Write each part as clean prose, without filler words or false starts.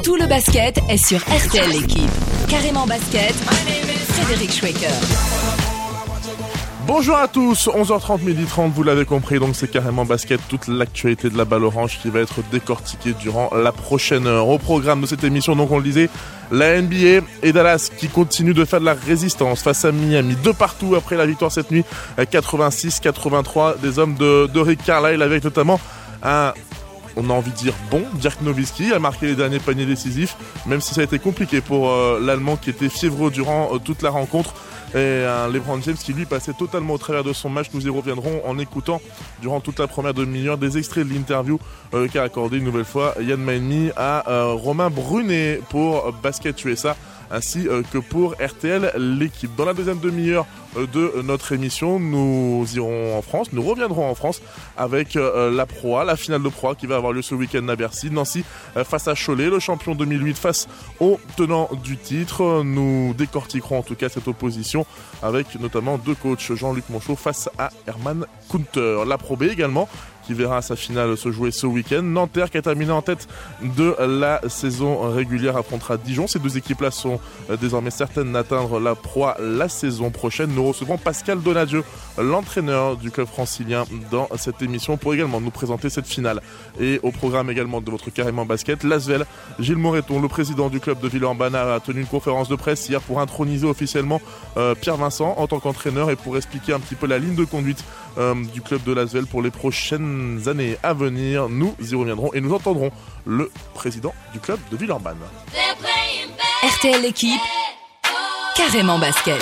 Tout le basket est sur RTL l'équipe. Carrément basket, Frédéric Schwecker. Bonjour à tous, 11h30, 12h30, vous l'avez compris, donc c'est carrément basket, toute l'actualité de la balle orange qui va être décortiquée durant la prochaine heure. Au programme de cette émission, donc on le disait, la NBA et Dallas qui continuent de faire de la résistance face à Miami, de partout après la victoire cette nuit, 86-83 des hommes de Rick Carlisle, avec notamment on a envie de dire Dirk Nowitzki a marqué les derniers paniers décisifs, même si ça a été compliqué pour l'Allemand qui était fiévreux durant toute la rencontre. Et un LeBron James qui lui passait totalement au travers de son match. Nous y reviendrons en écoutant durant toute la première demi-heure des extraits de l'interview qu'a accordé une nouvelle fois Yann Maenmi à Romain Brunet pour Basket USA ainsi que pour RTL l'équipe. Dans la deuxième demi-heure de notre émission, nous irons en France, nous reviendrons en France avec la Pro A, la finale de Pro A qui va avoir lieu ce week-end à Bercy. Nancy face à Cholet, le champion 2008 face au tenant du titre. Nous décortiquerons en tout cas cette opposition avec notamment deux coachs, Jean-Luc Monchot face à Herman Kunter. La Pro B également, qui verra sa finale se jouer ce week-end. Nanterre qui a terminé en tête de la saison régulière affrontera Dijon. Ces deux équipes-là sont désormais certaines d'atteindre la Pro A la saison prochaine. Nous recevrons Pascal Donadieu, l'entraîneur du club francilien, dans cette émission pour également nous présenter cette finale. Et au programme également de votre Carrément Basket, l'Asvel, Gilles Moreton, le président du club de Villeurbanne, a tenu une conférence de presse hier pour introniser officiellement Pierre Vincent en tant qu'entraîneur et pour expliquer un petit peu la ligne de conduite du club de l'Asvel pour les prochaines années à venir. Nous y reviendrons et nous entendrons le président du club de Villeurbanne. RTL l'équipe, Carrément basket.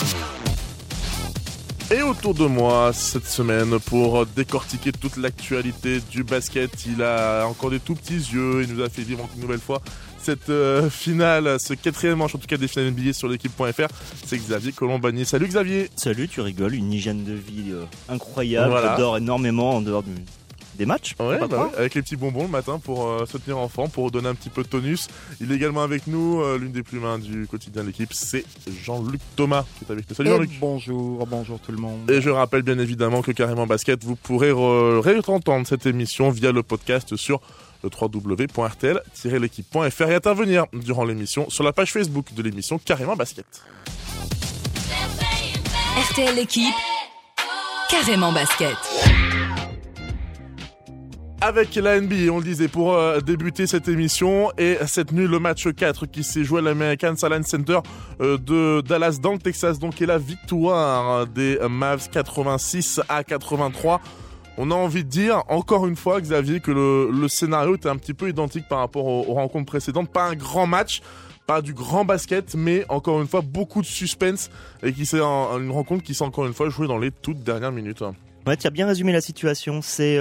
Et autour de moi cette semaine pour décortiquer toute l'actualité du basket, il a encore des tout petits yeux, il nous a fait vivre une nouvelle fois cette finale, ce quatrième manche en tout cas des finales NBA sur l'équipe.fr, c'est Xavier Colombani. Salut Xavier. Salut, tu rigoles, une hygiène de vie incroyable, voilà. J'adore énormément en dehors des matchs. Ouais, avec les petits bonbons le matin pour se tenir en forme, pour donner un petit peu de tonus. Il est également avec nous, l'une des plumes du quotidien de l'équipe, c'est Jean-Luc Thomas qui est avec nous. Salut Jean-Luc. Bonjour tout le monde. Et je rappelle bien évidemment que Carrément Basket, vous pourrez réentendre cette émission via le podcast sur le www.rtl-l'équipe.fr et intervenir durant l'émission sur la page Facebook de l'émission Carrément Basket. RTL l'équipe, Carrément basket. Avec la NBA, on le disait, pour débuter cette émission, et cette nuit, le match 4 qui s'est joué à l'American Airlines Center de Dallas dans le Texas, donc, et la victoire des Mavs 86-83. On a envie de dire, encore une fois, Xavier, que le scénario était un petit peu identique par rapport aux rencontres précédentes. Pas un grand match, pas du grand basket, mais encore une fois, beaucoup de suspense, et qui c'est une rencontre qui s'est encore une fois jouée dans les toutes dernières minutes. Ouais, tu as bien résumé la situation. C'est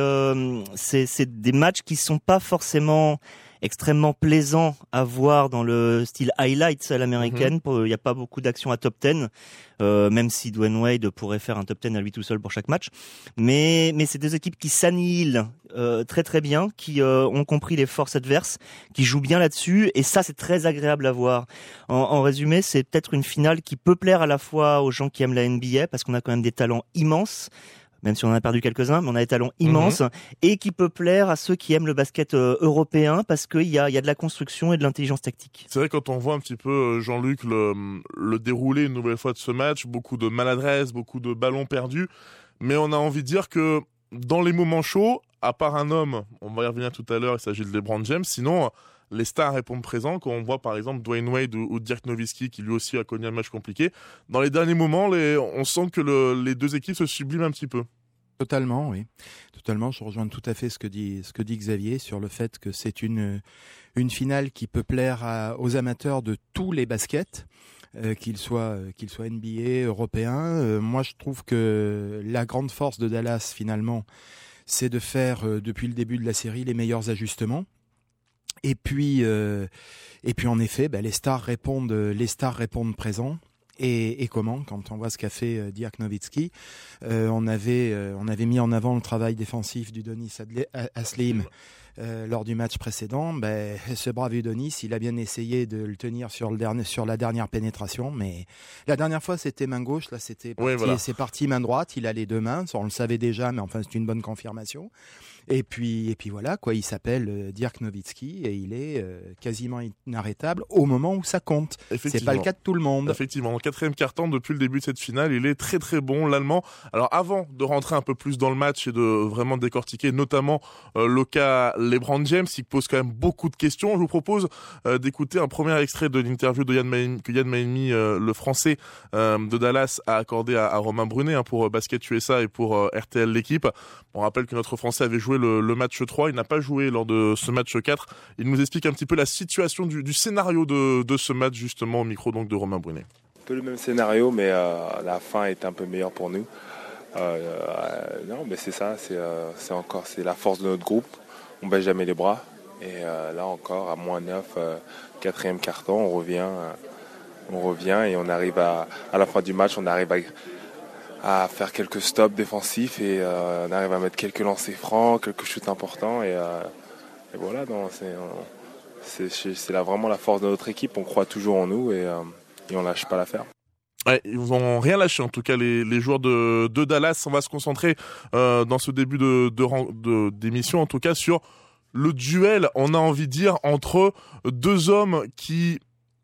des matchs qui sont pas forcément extrêmement plaisants à voir dans le style highlights à l'américaine. Il n'y a pas beaucoup d'actions à top 10, même si Dwayne Wade pourrait faire un top 10 à lui tout seul pour chaque match. Mais c'est des équipes qui s'annihilent très très bien, qui ont compris les forces adverses, qui jouent bien là-dessus, et ça c'est très agréable à voir. En résumé, c'est peut-être une finale qui peut plaire à la fois aux gens qui aiment la NBA, parce qu'on a quand même des talents immenses, même si on en a perdu quelques-uns, mais on a des talents immenses, et qui peut plaire à ceux qui aiment le basket européen, parce qu'il y a de la construction et de l'intelligence tactique. C'est vrai, quand on voit un petit peu, Jean-Luc, le déroulé une nouvelle fois de ce match, beaucoup de maladresse, beaucoup de ballons perdus, mais on a envie de dire que dans les moments chauds, à part un homme, on va y revenir tout à l'heure, il s'agit de LeBron James, sinon les stars répondent présents. Quand on voit par exemple Dwayne Wade ou Dirk Nowitzki qui lui aussi a connu un match compliqué, dans les derniers moments, on sent que les deux équipes se subliment un petit peu. Totalement, oui. Totalement, je rejoins tout à fait ce que dit Xavier sur le fait que c'est une finale qui peut plaire aux amateurs de tous les baskets. Qu'ils soient NBA, européens. Moi, je trouve que la grande force de Dallas, finalement, c'est de faire, depuis le début de la série, les meilleurs ajustements. Et puis en effet, les stars répondent présents. Et comment, quand on voit ce qu'a fait Dirk Nowitzki, on avait mis en avant le travail défensif d'Udonis Haslem lors du match précédent. Ce brave Udonis, il a bien essayé de le tenir sur la dernière pénétration, mais la dernière fois c'était main gauche, là c'est parti main droite. Il a les deux mains, ça, on le savait déjà, mais enfin c'est une bonne confirmation. Et puis voilà, quoi. Il s'appelle Dirk Nowitzki et il est quasiment inarrêtable au moment où ça compte. C'est pas le cas de tout le monde. Effectivement, en quatrième quart-temps, depuis le début de cette finale, il est très très bon, l'Allemand. Alors avant de rentrer un peu plus dans le match et de vraiment décortiquer notamment le cas LeBron James, qui pose quand même beaucoup de questions, je vous propose d'écouter un premier extrait de l'interview de Yann Maimi, le français de Dallas, a accordé à Romain Brunet pour Basket USA et pour RTL l'équipe. On rappelle que notre français avait joué le match 3, il n'a pas joué lors de ce match 4. Il nous explique un petit peu la situation du scénario de ce match, justement au micro donc de Romain Brunet. Un peu le même scénario, mais la fin est un peu meilleure pour nous. Non, mais c'est ça, c'est la force de notre groupe. On baisse jamais les bras. Et là encore, à moins 9, quatrième carton, on revient et on arrive à la fin du match, on arrive à faire quelques stops défensifs et on arrive à mettre quelques lancers francs, quelques shoots importants et voilà, c'est là vraiment la force de notre équipe. On croit toujours en nous et on lâche pas l'affaire. Ouais, ils vont rien lâcher en tout cas les joueurs de Dallas. On va se concentrer dans ce début d'émission en tout cas sur le duel, on a envie de dire, entre deux hommes qui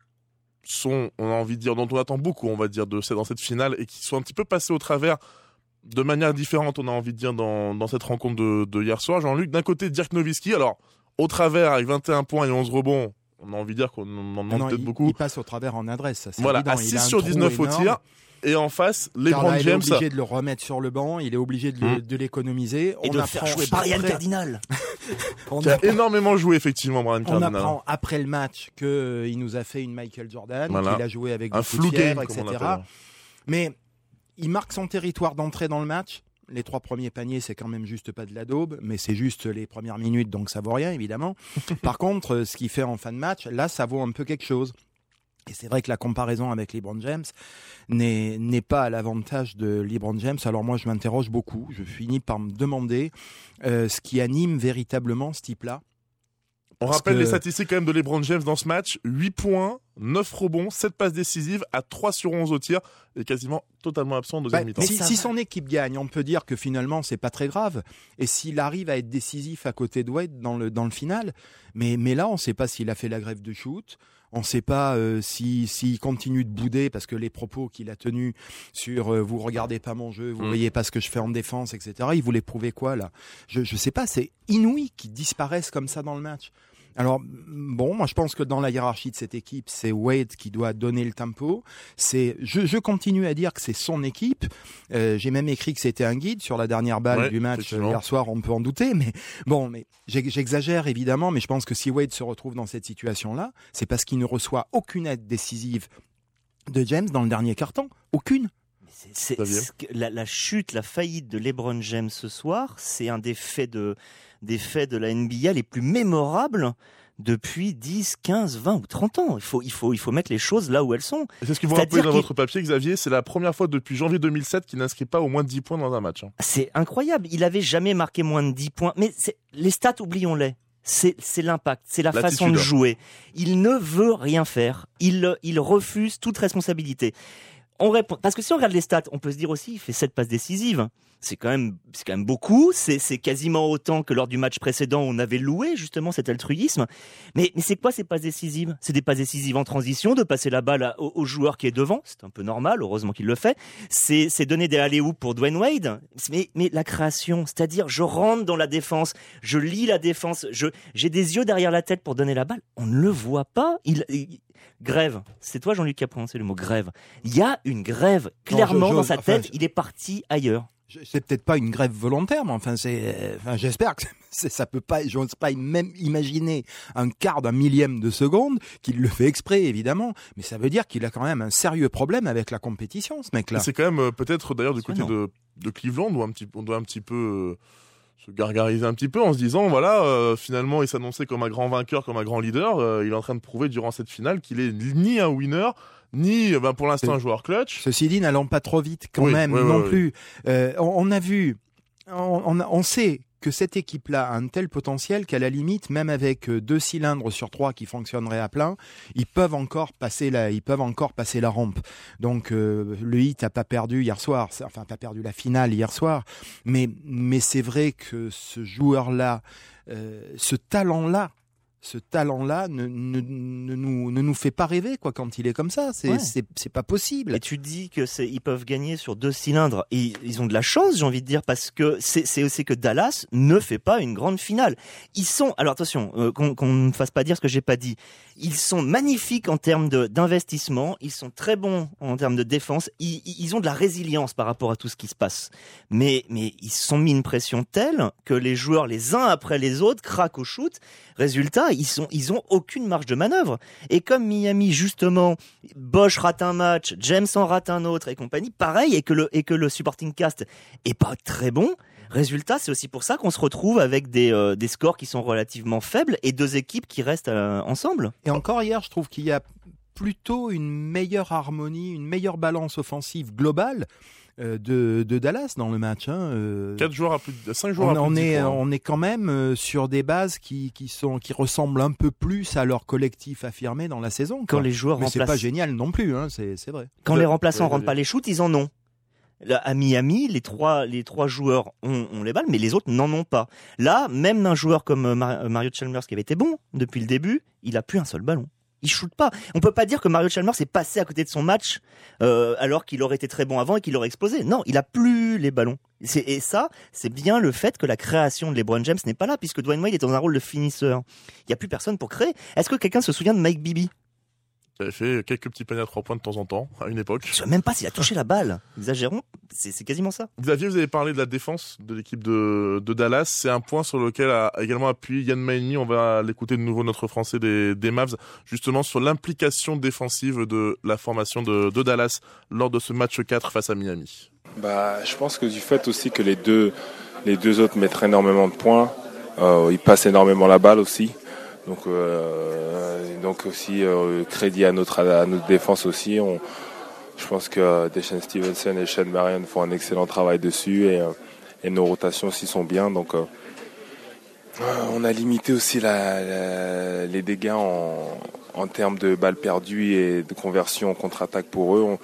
sont, on a envie de dire, dont on attend beaucoup, on va dire, dans cette finale et qui sont un petit peu passés au travers de manière différente, on a envie de dire, dans cette rencontre de hier soir. Jean-Luc, d'un côté, Dirk Nowitzki, alors au travers avec 21 points et 11 rebonds, on a envie de dire qu'on en manque peut-être beaucoup. Il passe au travers en adresse, ça c'est voilà, évident. À 6 sur 19 au tir. Et en face, LeBron James. Il est obligé de le remettre sur le banc, il est obligé de l'économiser. Et de faire jouer Brian Cardinal. Qui a énormément joué, effectivement, Brian Cardinal. On apprend après le match qu'il nous a fait une Michael Jordan, voilà. qu'il a joué avec un beaucoup de fièvre, game, etc. Mais il marque son territoire d'entrée dans le match. Les 3 premiers paniers, c'est quand même juste pas de la daube, mais c'est juste les premières minutes, donc ça vaut rien, évidemment. Par contre, ce qu'il fait en fin de match, là, ça vaut un peu quelque chose. Et c'est vrai que la comparaison avec LeBron James n'est pas à l'avantage de LeBron James. Alors moi, je m'interroge beaucoup. Je finis par me demander ce qui anime véritablement ce type-là. On rappelle les statistiques quand même de LeBron James dans ce match. 8 points, 9 rebonds, 7 passes décisives à 3 sur 11 au tir et quasiment totalement absent en deuxième mi-temps. Si son équipe gagne, on peut dire que finalement c'est pas très grave. Et s'il arrive à être décisif à côté de Wade dans le final, mais là on ne sait pas s'il a fait la grève de shoot. On ne sait pas s'il continue de bouder parce que les propos qu'il a tenus sur vous regardez pas mon jeu, vous voyez pas ce que je fais en défense, etc. Il voulait prouver quoi là ? Je sais pas, c'est inouï qu'ils disparaissent comme ça dans le match. Alors bon, moi je pense que dans la hiérarchie de cette équipe, c'est Wade qui doit donner le tempo. Je continue à dire que c'est son équipe. J'ai même écrit que c'était un guide sur la dernière balle du match hier soir. On peut en douter, mais bon, mais j'exagère évidemment. Mais je pense que si Wade se retrouve dans cette situation-là, c'est parce qu'il ne reçoit aucune aide décisive de James dans le dernier quart-temps, aucune. La chute, la faillite de LeBron James ce soir, c'est un des faits de la NBA les plus mémorables depuis 10, 15, 20 ou 30 ans. Il faut mettre les choses là où elles sont. Et c'est ce que vous rappelez dans votre papier, Xavier, c'est la première fois depuis janvier 2007 qu'il n'inscrit pas au moins 10 points dans un match. C'est incroyable, il avait jamais marqué moins de 10 points, mais les stats, oublions-les. C'est l'impact, c'est la façon de jouer. Il ne veut rien faire, il refuse toute responsabilité. Parce que si on regarde les stats, on peut se dire aussi, il fait 7 passes décisives. C'est quand même beaucoup. C'est quasiment autant que lors du match précédent où on avait loué justement cet altruisme. Mais c'est quoi ces passes décisives ? C'est des passes décisives en transition, de passer la balle au joueur qui est devant. C'est un peu normal, heureusement qu'il le fait. C'est donner des alley-oops pour Dwayne Wade. Mais la création, c'est-à-dire je rentre dans la défense, je lis la défense, j'ai des yeux derrière la tête pour donner la balle. On ne le voit pas. Grève. C'est toi, Jean-Luc, qui a prononcé le mot grève. Il y a une grève, clairement, dans sa tête. Il est parti ailleurs. C'est peut-être pas une grève volontaire, mais j'espère que ça peut pas, j'ose pas même imaginer un quart d'un millième de seconde qu'il le fait exprès, évidemment. Mais ça veut dire qu'il a quand même un sérieux problème avec la compétition, ce mec-là. C'est quand même peut-être d'ailleurs du côté de Cleveland où on doit un petit peu se gargariser un petit peu en se disant finalement il s'annonçait comme un grand vainqueur, comme un grand leader. Il est en train de prouver durant cette finale qu'il est ni un winner ni pour l'instant un joueur clutch. Ceci dit, n'allons pas trop vite quand même non plus. On a vu, on sait que cette équipe-là a un tel potentiel qu'à la limite, même avec 2 cylindres sur 3 qui fonctionneraient à plein, ils peuvent encore passer la rampe. Donc le Heat n'a pas perdu hier soir, pas perdu la finale hier soir, mais c'est vrai que ce joueur-là, ce talent-là ne nous fait pas rêver quoi quand il est comme ça. C'est pas possible. Et tu dis que ils peuvent gagner sur 2 cylindres. Et ils ont de la chance, j'ai envie de dire, parce que c'est aussi que Dallas ne fait pas une grande finale. Alors attention, qu'on ne me fasse pas dire ce que j'ai pas dit. Ils sont magnifiques en termes d'investissement. Ils sont très bons en termes de défense. Ils ont de la résilience par rapport à tout ce qui se passe. Mais ils se sont mis une pression telle que les joueurs, les uns après les autres, craquent au shoot. Résultat, ils ont aucune marge de manœuvre. Et comme Miami, justement, Bosch rate un match, James en rate un autre et compagnie, pareil, et que le supporting cast est pas très bon. Résultat, c'est aussi pour ça qu'on se retrouve avec des scores qui sont relativement faibles et 2 équipes qui restent ensemble. Et encore hier, je trouve qu'il y a plutôt une meilleure harmonie, une meilleure balance offensive globale de Dallas dans le match. 5 joueurs à plus de 10 points. On est quand même sur des bases qui ressemblent un peu plus à leur collectif affirmé dans la saison. Quand les joueurs mais remplacent... c'est pas génial non plus, c'est vrai. Quand les remplaçants rentrent pas les shoots, ils en ont. Là, à Miami, les trois joueurs ont les balles, mais les autres n'en ont pas. Là, même d'un joueur comme Mario Chalmers qui avait été bon depuis le début, il a plus un seul ballon. Il shoot pas. On peut pas dire que Mario Chalmers est passé à côté de son match alors qu'il aurait été très bon avant et qu'il aurait explosé. Non, il a plus les ballons. Et ça, c'est bien le fait que la création de LeBron James n'est pas là, puisque Dwayne Wade est dans un rôle de finisseur. Il y a plus personne pour créer. Est-ce que quelqu'un se souvient de Mike Bibby? Il avait fait quelques petits paniers à 3 points de temps en temps, à une époque. Je ne sais même pas s'il a touché la balle. Exagérons, c'est quasiment ça. Xavier, vous avez parlé de la défense de l'équipe de Dallas. C'est un point sur lequel a également appuyé Yann Maini. On va l'écouter de nouveau, notre Français des Mavs, justement sur l'implication défensive de la formation de Dallas lors de ce match 4 face à Miami. Je pense que du fait aussi que les deux autres mettent énormément de points, ils passent énormément la balle aussi. Donc aussi crédit à notre défense aussi. Je pense que Deshaun Stevenson et Sean Marion font un excellent travail dessus et nos rotations aussi sont bien. Donc on a limité aussi les dégâts en termes de balles perdues et de conversion en contre-attaque pour eux.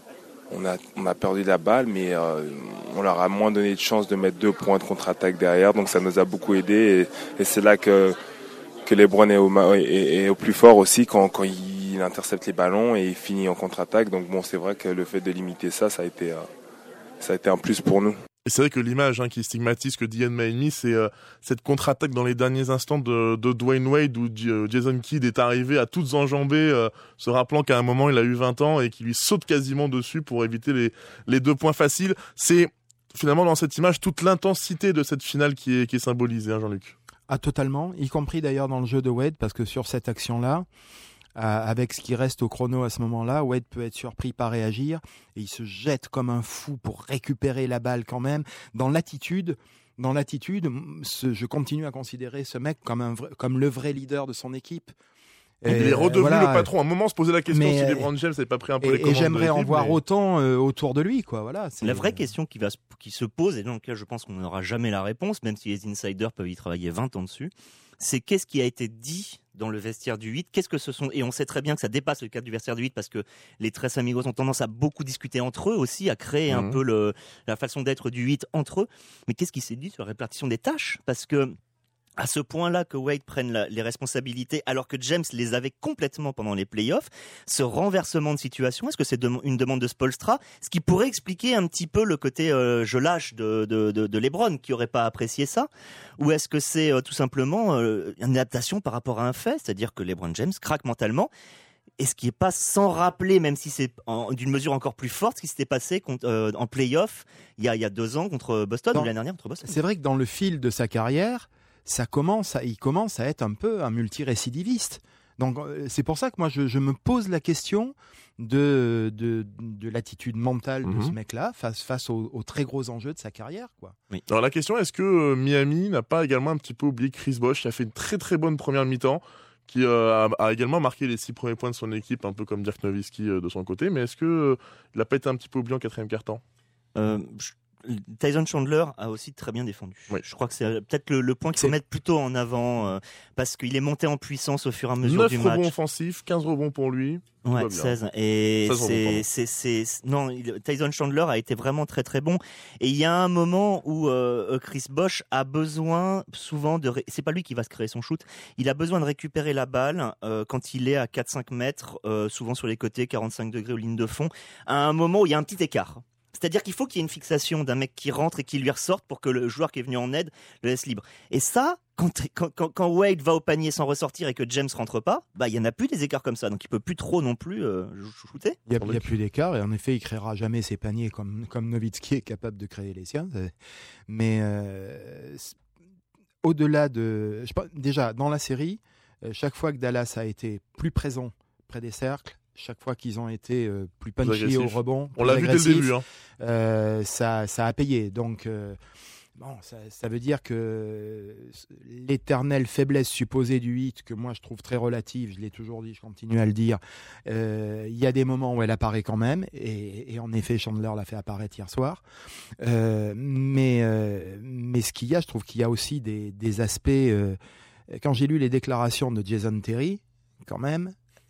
On a perdu la balle, mais on leur a moins donné de chance de mettre 2 points de contre-attaque derrière. Donc ça nous a beaucoup aidé et c'est là que LeBron est au plus fort aussi quand il intercepte les ballons et il finit en contre-attaque. Donc c'est vrai que le fait de limiter ça a été un plus pour nous. Et c'est vrai que l'image qui stigmatise que Yann Maini, c'est cette contre-attaque dans les derniers instants de Dwayne Wade où Jason Kidd est arrivé à toutes enjambées, se rappelant qu'à un moment il a eu 20 ans et qu'il lui saute quasiment dessus pour éviter les 2 points faciles. C'est finalement dans cette image toute l'intensité de cette finale qui est symbolisée, Jean-Luc. Ah, totalement, y compris d'ailleurs dans le jeu de Wade, parce que sur cette action-là, avec ce qui reste au chrono à ce moment-là, Wade peut être surpris, pas réagir, et il se jette comme un fou pour récupérer la balle quand même. Dans l'attitude, je continue à considérer ce mec comme le vrai leader de son équipe. Il est redevenu le patron. À un moment, on se posait la question si LeBron James n'avait pas pris un peu les commandes. Et j'aimerais en voir autant autour de lui, quoi. Voilà. La vraie question qui se pose, et dans laquelle je pense qu'on n'aura jamais la réponse, même si les insiders peuvent y travailler 20 ans dessus, c'est qu'est-ce qui a été dit dans le vestiaire du 8, qu'est-ce que ce sont, et on sait très bien que ça dépasse le cadre du vestiaire du 8 parce que les Tres Amigos ont tendance à beaucoup discuter entre eux aussi, à créer un peu la façon d'être du 8 entre eux. Mais qu'est-ce qui s'est dit sur la répartition des tâches? Parce que à ce point-là que Wade prenne les responsabilités alors que James les avait complètement pendant les playoffs, ce renversement de situation, est-ce que c'est une demande de Spoelstra, ce qui pourrait expliquer un petit peu le côté je lâche de LeBron qui aurait pas apprécié ça, ou est-ce que c'est tout simplement une adaptation par rapport à un fait, c'est-à-dire que LeBron James craque mentalement? Et ce qui n'est pas sans rappeler, même si c'est d'une mesure encore plus forte, ce qui s'était passé en play-off il y a 2 ans contre Boston, ou l'année dernière contre Boston. C'est vrai que dans le fil de sa carrière, il commence à être un peu un multirécidiviste. Donc c'est pour ça que moi je me pose la question de l'attitude mentale de ce mec-là face aux très gros enjeux de sa carrière, quoi. Oui. Alors la question, est-ce que Miami n'a pas également un petit peu oublié Chris Bosh, qui a fait une très très bonne première mi-temps, qui a également marqué les 6 premiers points de son équipe, un peu comme Dirk Nowitzki de son côté, mais est-ce que il n'a pas été un petit peu oublié en 4e quart-temps? Tyson Chandler a aussi très bien défendu. Oui. Je crois que c'est peut-être le point qu'il faut mettre plutôt en avant parce qu'il est monté en puissance au fur et à mesure du match. 9 rebonds offensifs, 15 rebonds pour lui. Ouais, 16. Et 16 Tyson Chandler a été vraiment très très bon. Et il y a un moment où Chris Bosh a besoin souvent c'est pas lui qui va se créer son shoot. Il a besoin de récupérer la balle quand il est à 4-5 mètres, souvent sur les côtés, 45 degrés aux lignes de fond, à un moment où il y a un petit écart. C'est-à-dire qu'il faut qu'il y ait une fixation d'un mec qui rentre et qui lui ressorte pour que le joueur qui est venu en aide le laisse libre. Et ça, quand Wade va au panier sans ressortir et que James rentre pas, bah il y en a plus des écarts comme ça, donc il peut plus trop non plus shooter. Il y a plus d'écart et en effet il créera jamais ses paniers comme Nowitzki est capable de créer les siens. Mais au-delà de, déjà dans la série, chaque fois que Dallas a été plus présent près des cercles, chaque fois qu'ils ont été plus punchy au rebond, on l'a vu dès le début, ça a payé. Donc bon, ça veut dire que l'éternelle faiblesse supposée du hit, que moi je trouve très relative, je l'ai toujours dit, je continue à le dire, il y a des moments où elle apparaît quand même, et en effet Chandler l'a fait apparaître hier soir. Mais ce qu'il y a, je trouve qu'il y a aussi des aspects. Quand j'ai lu les déclarations de Jason Terry, quand même.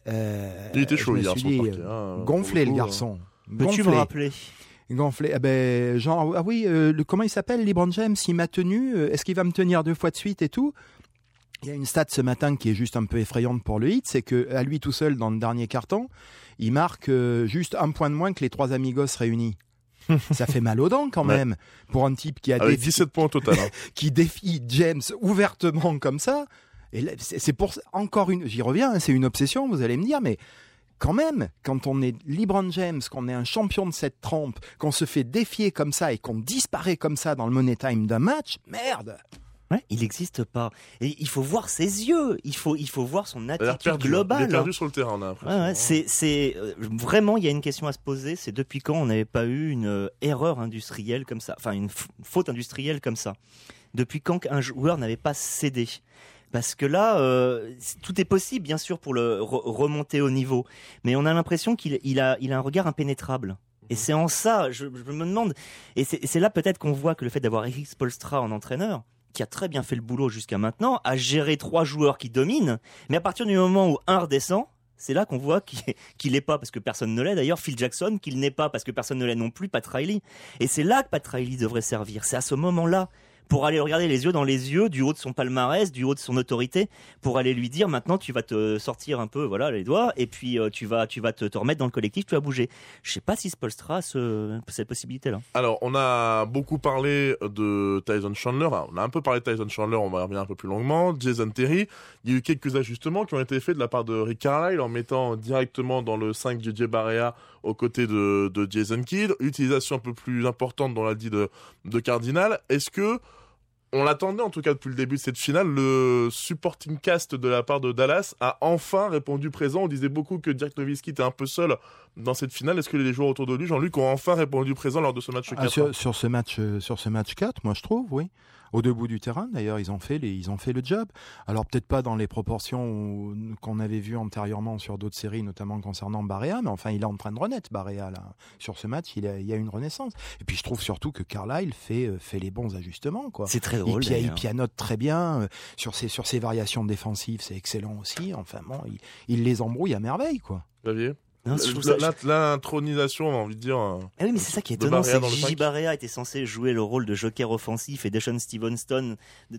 Il était chaud hier soir. Gonflé le garçon. Peux-tu me rappeler? Gonflé. Genre, comment il s'appelle, LeBron James, il m'a tenu, est-ce qu'il va me tenir 2 fois de suite et tout? Il y a une stat ce matin qui est juste un peu effrayante pour le hit, c'est que à lui tout seul dans le dernier carton, il marque juste 1 point de moins que les 3 amigos réunis. Ça fait mal aux dents quand même pour un type qui a 17 points au total, qui défie James ouvertement comme ça. Et là, c'est pour encore j'y reviens, c'est une obsession, vous allez me dire, mais quand même, quand on est LeBron James, qu'on est un champion de cette trempe, qu'on se fait défier comme ça et qu'on disparaît comme ça dans le money time d'un match, merde. Ouais, il n'existe pas. Et il faut voir ses yeux, il faut voir son attitude globale. Il est perdu sur le terrain, on a l'impression. C'est vraiment, il y a une question à se poser, c'est depuis quand on n'avait pas eu une erreur industrielle comme ça, enfin une faute industrielle comme ça. Depuis quand un joueur n'avait pas cédé. Parce que là, tout est possible, bien sûr, pour le remonter au niveau. Mais on a l'impression qu'il a un regard impénétrable. Et c'est en ça, je me demande, et c'est là peut-être qu'on voit que le fait d'avoir Erik Spoelstra en entraîneur, qui a très bien fait le boulot jusqu'à maintenant, a géré 3 joueurs qui dominent, mais à partir du moment où un redescend, c'est là qu'on voit qu'il n'est pas, parce que personne ne l'est d'ailleurs, Phil Jackson, qu'il n'est pas, parce que personne ne l'est non plus, Pat Riley. Et c'est là que Pat Riley devrait servir, c'est à ce moment-là, pour aller le regarder les yeux dans les yeux, du haut de son palmarès, du haut de son autorité, pour aller lui dire maintenant tu vas te sortir un peu les doigts et puis tu vas te remettre dans le collectif, tu vas bouger. Je sais pas si Spoelstra a cette possibilité-là. Alors on a beaucoup parlé de Tyson Chandler, on a un peu parlé de Tyson Chandler, on va y revenir un peu plus longuement. Jason Terry, il y a eu quelques ajustements qui ont été faits de la part de Rick Carlisle en mettant directement dans le 5 JJ Barea aux côtés de Jason Kidd, utilisation un peu plus importante, on l'a dit, de Cardinal. Est-ce que on l'attendait en tout cas depuis le début de cette finale, le supporting cast de la part de Dallas a enfin répondu présent. On disait beaucoup que Dirk Nowitzki était un peu seul dans cette finale. Est-ce que les joueurs autour de lui, Jean-Luc, ont enfin répondu présent lors de ce match 4 sur ce match 4, moi je trouve, oui. Au debout du terrain, d'ailleurs, ils ont fait le job. Alors peut-être pas dans les proportions qu'on avait vues antérieurement sur d'autres séries, notamment concernant Barea, mais enfin il est en train de renaître, Barea, là. Sur ce match, il y a une renaissance. Et puis je trouve surtout que Carlisle fait les bons ajustements, quoi. C'est très drôle. Il pianote très bien sur ses variations défensives, c'est excellent aussi. Enfin bon, il les embrouille à merveille, quoi. Xavier? L'intronisation, on a envie de dire. Ah oui, mais c'est ça qui est étonnant, c'est que Gigi Barea était censé jouer le rôle de joker offensif et Deshaun Stevenson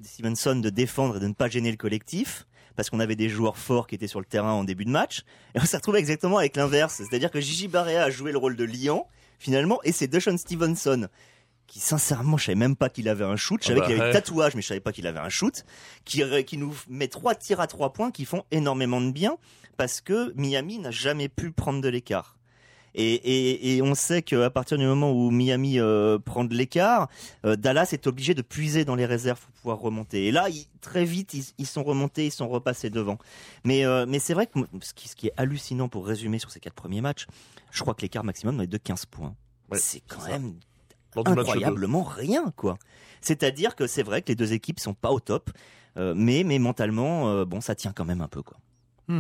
de défendre et de ne pas gêner le collectif, parce qu'on avait des joueurs forts qui étaient sur le terrain en début de match. Et on s'est retrouvé exactement avec l'inverse, c'est-à-dire que Gigi Barea a joué le rôle de lion, finalement, et c'est Deshaun Stevenson qui, sincèrement, je savais même pas qu'il avait un shoot. Je savais qu'il avait le tatouage, mais je savais pas qu'il avait un shoot, qui nous met 3 tirs à 3 points qui font énormément de bien, parce que Miami n'a jamais pu prendre de l'écart. Et on sait qu'à partir du moment où Miami prend de l'écart, Dallas est obligé de puiser dans les réserves pour pouvoir remonter. Et là, très vite, ils sont remontés, ils sont repassés devant. Mais c'est vrai que ce qui est hallucinant, pour résumer sur ces 4 premiers matchs, je crois que l'écart maximum est de 15 points. Ouais, c'est quand même incroyablement rien, quoi. C'est-à-dire que c'est vrai que les deux équipes sont pas au top, mais mentalement, ça tient quand même un peu, quoi.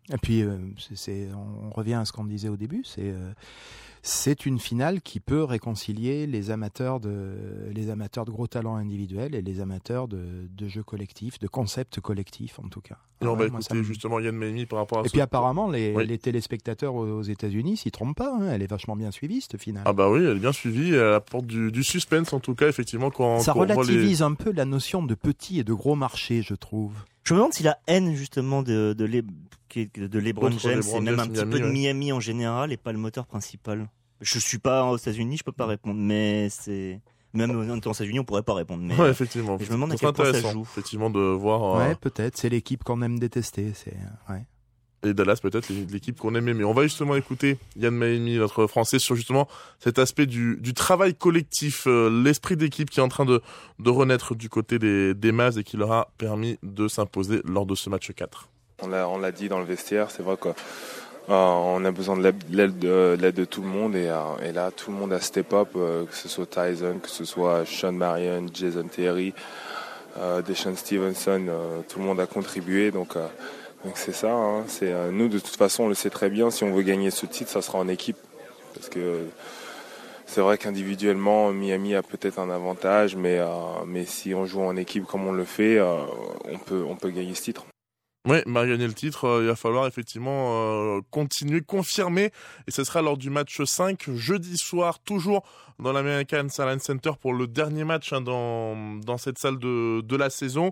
Et puis, on revient à ce qu'on disait au début, c'est une finale qui peut réconcilier les amateurs de gros talents individuels et les amateurs de jeux collectifs, de concepts collectifs en tout cas. Et on va écouter justement Ian Maimi par rapport à ça. Et puis apparemment, les téléspectateurs aux États-Unis s'y trompent pas. Hein, elle est vachement bien suivie cette finale. Ah bah oui, elle est bien suivie. Elle apporte du suspense en tout cas, effectivement. Ça relativise un peu la notion de petit et de gros marché, je trouve. Je me demande si la haine justement de LeBron James et même un petit peu de Miami en général est pas le moteur principal. Je suis pas aux États-Unis, je peux pas répondre, mais c'est même aux États-Unis on pourrait pas répondre. Mais ouais, effectivement. Je me demande à quel point ça joue. Effectivement, de voir. Ouais, peut-être. C'est l'équipe qu'on aime détester. Ouais. Et Dallas peut-être l'équipe qu'on aimait. Mais on va justement écouter Ian Maimi, notre Français, sur justement cet aspect du travail collectif, l'esprit d'équipe qui est en train de renaître du côté des Mavs et qui leur a permis de s'imposer lors de ce match 4. On l'a dit dans le vestiaire, c'est vrai qu'on a besoin de l'aide de tout le monde et là tout le monde a step up, que ce soit Tyson, que ce soit Sean Marion, Jason Terry, Deshaun Stevenson, tout le monde a contribué donc c'est ça. Hein, nous de toute façon on le sait très bien, si on veut gagner ce titre, ça sera en équipe parce que c'est vrai qu'individuellement Miami a peut-être un avantage, mais si on joue en équipe comme on le fait, on peut gagner ce titre. Oui, gagner le titre, il va falloir effectivement continuer, confirmer, et ce sera lors du match 5, jeudi soir, toujours dans l'American Airlines Center pour le dernier match dans cette salle de la saison.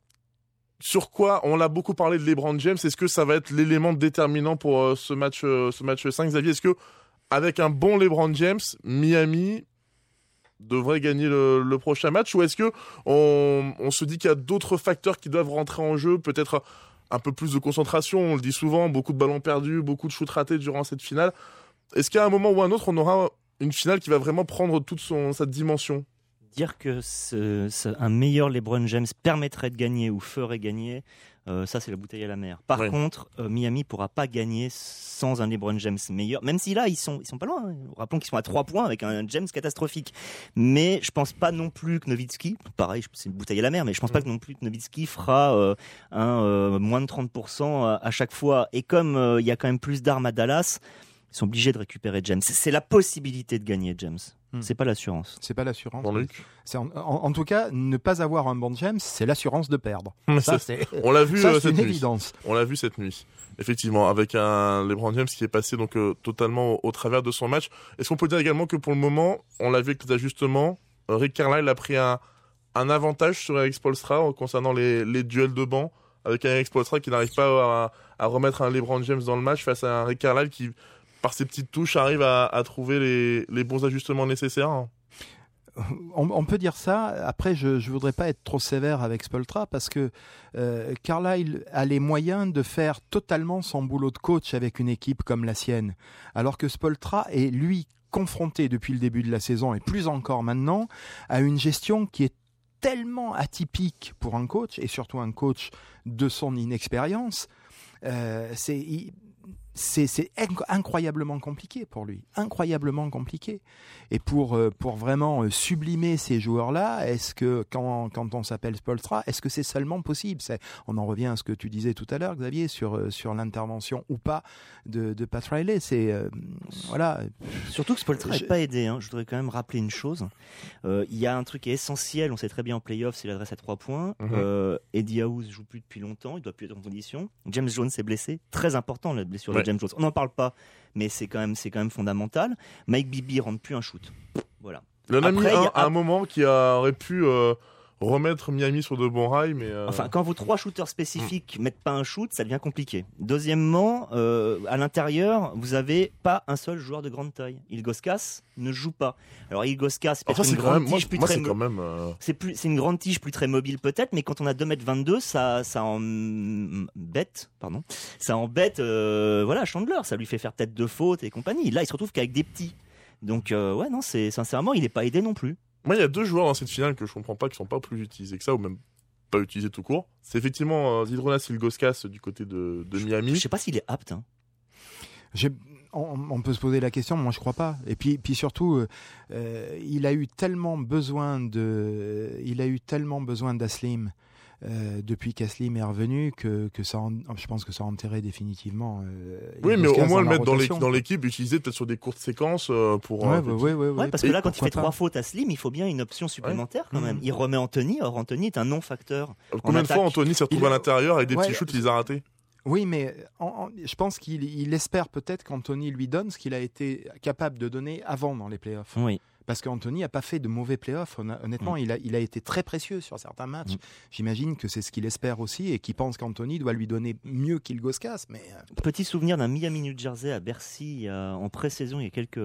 Sur quoi, on l'a beaucoup parlé de LeBron James, est-ce que ça va être l'élément déterminant pour ce match 5, Xavier? Est-ce que avec un bon LeBron James, Miami devrait gagner le prochain match, ou est-ce que on se dit qu'il y a d'autres facteurs qui doivent rentrer en jeu, peut-être un peu plus de concentration, on le dit souvent, beaucoup de ballons perdus, beaucoup de shoots ratés durant cette finale. Est-ce qu'à un moment ou un autre, on aura une finale qui va vraiment prendre toute sa dimension? Dire que un meilleur LeBron James permettrait de gagner ou ferait gagner, ça c'est la bouteille à la mer. Par contre, Miami pourra pas gagner sans un LeBron James meilleur, même si là ils sont pas loin. Hein. Rappelons qu'ils sont à 3 points avec un James catastrophique. Mais je pense pas non plus que Nowitzki, pareil, c'est une bouteille à la mer, mais je pense pas que non plus que Nowitzki fera moins de 30% à chaque fois. Et comme il y a quand même plus d'armes à Dallas, ils sont obligés de récupérer James. C'est la possibilité de gagner James. C'est pas l'assurance. C'est pas l'assurance. Bon, Luc. En tout cas, ne pas avoir un bon James, c'est l'assurance de perdre. On l'a vu c'est cette une nuit. Évidence. On l'a vu cette nuit. Effectivement, avec un LeBron James qui est passé donc totalement au travers de son match. Est-ce qu'on peut dire également que pour le moment, on l'a vu avec les ajustements, Rick Carlisle a pris un avantage sur Eric Spoelstra concernant les duels de banc, avec un Eric Spoelstra qui n'arrive pas à remettre un LeBron James dans le match face à un Rick Carlisle qui, par ses petites touches, arrive à trouver les bons ajustements nécessaires. On peut dire ça. Après, je voudrais pas être trop sévère avec Spoelstra parce que Carlisle a les moyens de faire totalement son boulot de coach avec une équipe comme la sienne, alors que Spoelstra est lui confronté depuis le début de la saison et plus encore maintenant à une gestion qui est tellement atypique pour un coach et surtout un coach de son inexpérience. C'est incroyablement compliqué pour lui, incroyablement compliqué. Et pour vraiment sublimer ces joueurs-là, est-ce que quand on s'appelle Spoelstra, est-ce que c'est seulement possible? On en revient à ce que tu disais tout à l'heure, Xavier, sur l'intervention ou pas de Pat Riley. Voilà. Surtout que Spoelstra n'est pas aidé. Je voudrais quand même rappeler une chose. Il y a un truc qui est essentiel. On sait très bien en play-off, c'est l'adresse à 3 points. Eddie House joue plus depuis longtemps. Il doit plus être en condition. James Jones est blessé. Très important la blessure de James Jones. On n'en parle pas, mais c'est quand même fondamental. Mike Bibby rentre plus un shoot. Voilà. Il en a mis à un moment qui aurait pu remettre Miami sur de bons rails, mais enfin, quand vos 3 shooters spécifiques mettent pas un shoot, ça devient compliqué. Deuxièmement, à l'intérieur, vous avez pas un seul joueur de grande taille. Ilgauskas ne joue pas. Alors Ilgauskas, c'est une grande tige plus très c'est une grande tige plus très mobile peut-être, mais quand on a 2m22, ça embête, voilà, Chandler, ça lui fait faire tête de faute et compagnie. Là, il se retrouve qu'avec des petits. Donc c'est sincèrement, il est pas aidé non plus. Moi, il y a 2 joueurs dans cette finale que je comprends pas, qui sont pas plus utilisés que ça, ou même pas utilisés tout court. C'est effectivement Zydrunas Ilgauskas du côté de Miami. Je sais pas s'il est apte. On peut se poser la question, moi je crois pas. Et puis surtout, il a eu tellement besoin d'Aslim depuis qu'Aslim est revenu que ça, je pense que ça a enterré définitivement. Oui, mais au moins le mettre rotation. dans l'équipe, utiliser peut-être sur des courtes séquences pour. Ouais, parce que là, quand il fait 3 fautes à Slim, il faut bien une option supplémentaire quand même. Il remet Anthony. Or, Anthony est un non-facteur. Combien de fois Anthony s'est retrouvé à l'intérieur avec des petits shoots, il les a ratés? Oui, mais je pense qu'il espère peut-être qu'Anthony lui donne ce qu'il a été capable de donner avant dans les playoffs. Oui. Parce qu'Anthony n'a pas fait de mauvais playoffs. Honnêtement, il a été très précieux sur certains matchs. J'imagine que c'est ce qu'il espère aussi et qu'il pense qu'Anthony doit lui donner mieux qu'Ilgauskas. Mais petit souvenir d'un Miami New Jersey à Bercy en pré-saison il y a quelques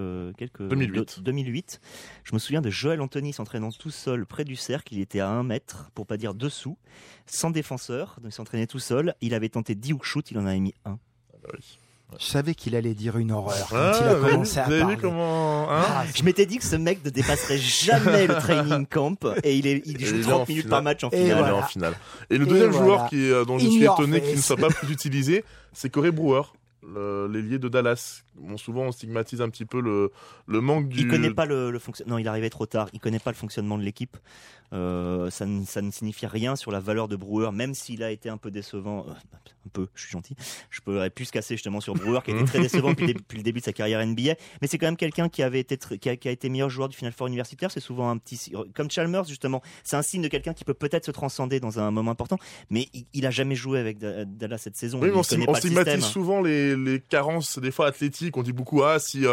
2008. Je me souviens de Joel Anthony s'entraînant tout seul près du cercle. Il était à 1 mètre, pour pas dire dessous, sans défenseur. Donc il s'entraînait tout seul. Il avait tenté 10 hook shoots, il en avait mis 1. Je savais qu'il allait dire une horreur quand il a commencé à parler. Je m'étais dit que ce mec ne dépasserait jamais le training camp et il joue 30 minutes par match en finale. Il est en finale. Et le deuxième joueur dont je suis étonné qu'il ne soit pas plus utilisé, c'est Corey Brewer, l'ailier de Dallas. Bon, souvent on stigmatise un petit peu le manque du... Il connaît pas le fonctionnement. Non, il arrivait trop tard. Il connaît pas le fonctionnement de l'équipe. Ça ne signifie rien sur la valeur de Brewer, même s'il a été un peu décevant. Un peu, je suis gentil. Je pourrais plus casser justement sur Brewer, qui a été très décevant depuis le début de sa carrière NBA. Mais c'est quand même quelqu'un qui a été meilleur joueur du Final Four universitaire. C'est souvent un petit, comme Chalmers justement. C'est un signe de quelqu'un qui peut peut-être se transcender dans un moment important. Mais il a jamais joué avec Dallas cette saison. Oui, mais on stigmatise souvent les carences des fois athlétiques. On dit beaucoup si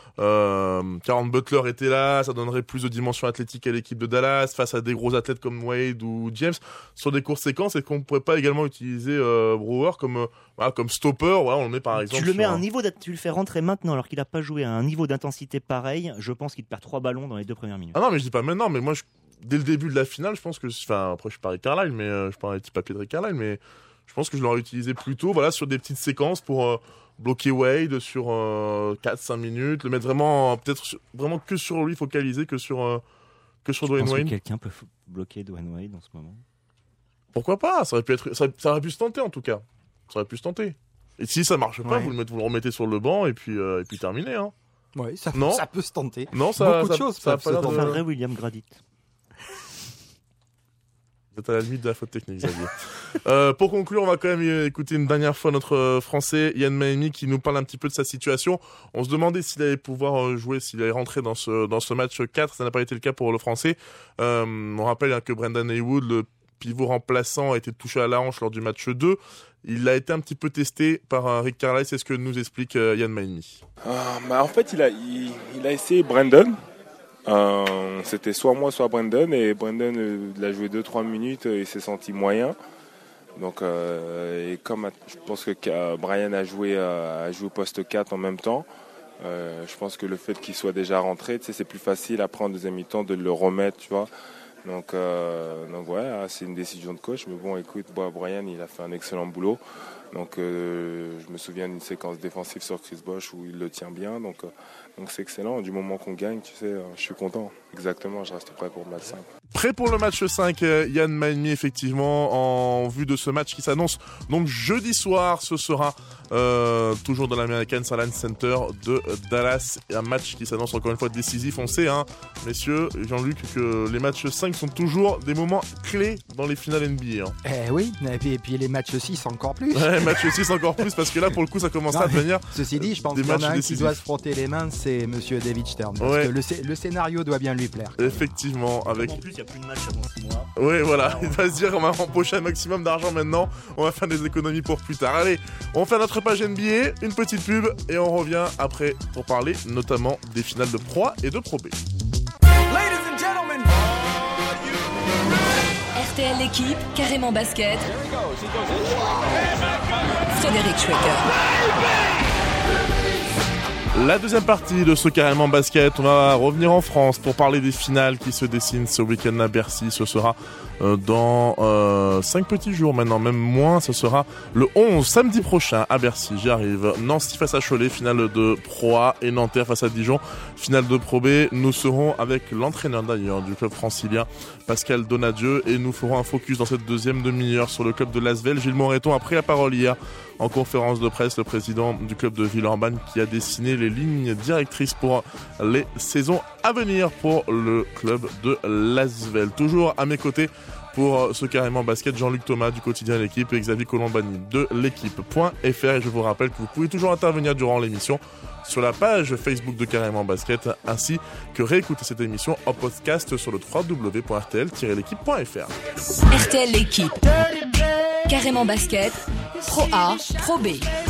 Caron Butler était là, ça donnerait plus de dimension athlétique à l'équipe de Dallas face à des gros athlètes comme Wade ou James sur des courtes séquences. Est-ce qu'on ne pourrait pas également utiliser Brewer comme stopper? On le met par exemple. Tu le mets à un niveau, tu le fais rentrer maintenant alors qu'il n'a pas joué à un niveau d'intensité pareil. Je pense qu'il perd 3 ballons dans les 2 premières minutes. Ah non, mais je dis pas maintenant, mais moi dès le début de la finale, je pense que après je parie Carlisle, mais je parle des petits papiers de Rick Carlisle, mais je pense que je l'aurais utilisé plutôt sur des petites séquences pour bloquer Wade sur 4-5 minutes, le mettre vraiment vraiment que sur lui focalisé, que sur Dwayne Wade. Quelqu'un peut bloquer Dwayne Wade en ce moment? Pourquoi pas? Ça aurait pu se tenter en tout cas. Ça aurait pu se tenter. Et si ça marche pas, vous le remettez sur le banc et puis terminé. Hein. Oui, ça peut se tenter. Non, beaucoup de choses. Ça pas l'air de faire vrai William Gradit. Vous êtes à la limite de la faute technique, Xavier. Pour conclure, on va quand même écouter une dernière fois notre Français Ian Mahinmi qui nous parle un petit peu de sa situation. On se demandait s'il allait pouvoir jouer, s'il allait rentrer dans ce match 4. Ça n'a pas été le cas pour le Français. On rappelle que Brendan Haywood, le pivot remplaçant, a été touché à la hanche lors du match 2. Il a été un petit peu testé par Rick Carlisle. C'est ce que nous explique Ian Mahinmi. En fait, il a essayé Brendan. C'était soit moi soit Brendan, et Brendan il a joué 2-3 minutes et il s'est senti moyen. Donc et comme je pense que Brian a joué poste 4 en même temps, je pense que le fait qu'il soit déjà rentré, c'est plus facile après en deuxième mi-temps de le remettre, tu vois. Donc c'est une décision de coach, mais bon, écoute, Brian il a fait un excellent boulot. Donc je me souviens d'une séquence défensive sur Chris Bosh où il le tient bien, donc c'est excellent. Du moment qu'on gagne, tu sais, je suis content. Exactement, je reste prêt pour le match 5. Prêt pour le match 5, Ian Mahinmi, effectivement, en vue de ce match qui s'annonce donc jeudi soir. Ce sera toujours dans l'American Airlines Center de Dallas. Un match qui s'annonce encore une fois décisif. On sait, messieurs, Jean-Luc, que les matchs 5 sont toujours des moments clés dans les finales NBA. Oui, et puis les matchs 6 encore plus. Ouais, match 6 encore plus, parce que là, pour le coup, ça commencera à devenir. Ceci dit, je pense qu'il y en a un qui doit se frotter les mains, c'est monsieur David Stern. Parce que le scénario doit bien lui plaire. Effectivement. En plus, il n'y a plus de match avant 6 mois. Oui, voilà. Il va se dire, on va empocher un maximum d'argent maintenant. On va faire des économies pour plus tard. Allez, on fait notre page NBA, une petite pub, et on revient après pour parler notamment des finales de Pro A et de Pro B. RTL l'équipe, carrément basket. Frédéric Schwecker. La deuxième partie de ce carrément basket, on va revenir en France pour parler des finales qui se dessinent ce week-end à Bercy. Ce sera dans 5 petits jours maintenant, même moins. Ce sera le 11, samedi prochain à Bercy. J'y arrive. Nancy face à Cholet, finale de Pro A, et Nanterre face à Dijon, finale de Pro B. Nous serons avec l'entraîneur d'ailleurs du club francilien, Pascal Donadieu, et nous ferons un focus dans cette deuxième demi-heure sur le club de Lasvel. Gilles Moreton a pris la parole hier en conférence de presse, le président du club de Villeurbanne qui a dessiné les lignes directrices pour les saisons à venir pour le club de Lasvel. Toujours à mes côtés pour ce carrément basket. Jean-Luc Thomas du quotidien L'équipe et Xavier Colombani de l'équipe.fr. Et je vous rappelle que vous pouvez toujours intervenir durant l'émission sur la page Facebook de Carrément Basket, ainsi que réécouter cette émission en podcast sur le www.rtl-l'équipe.fr. RTL L'équipe. Carrément Basket. Pro A, Pro B.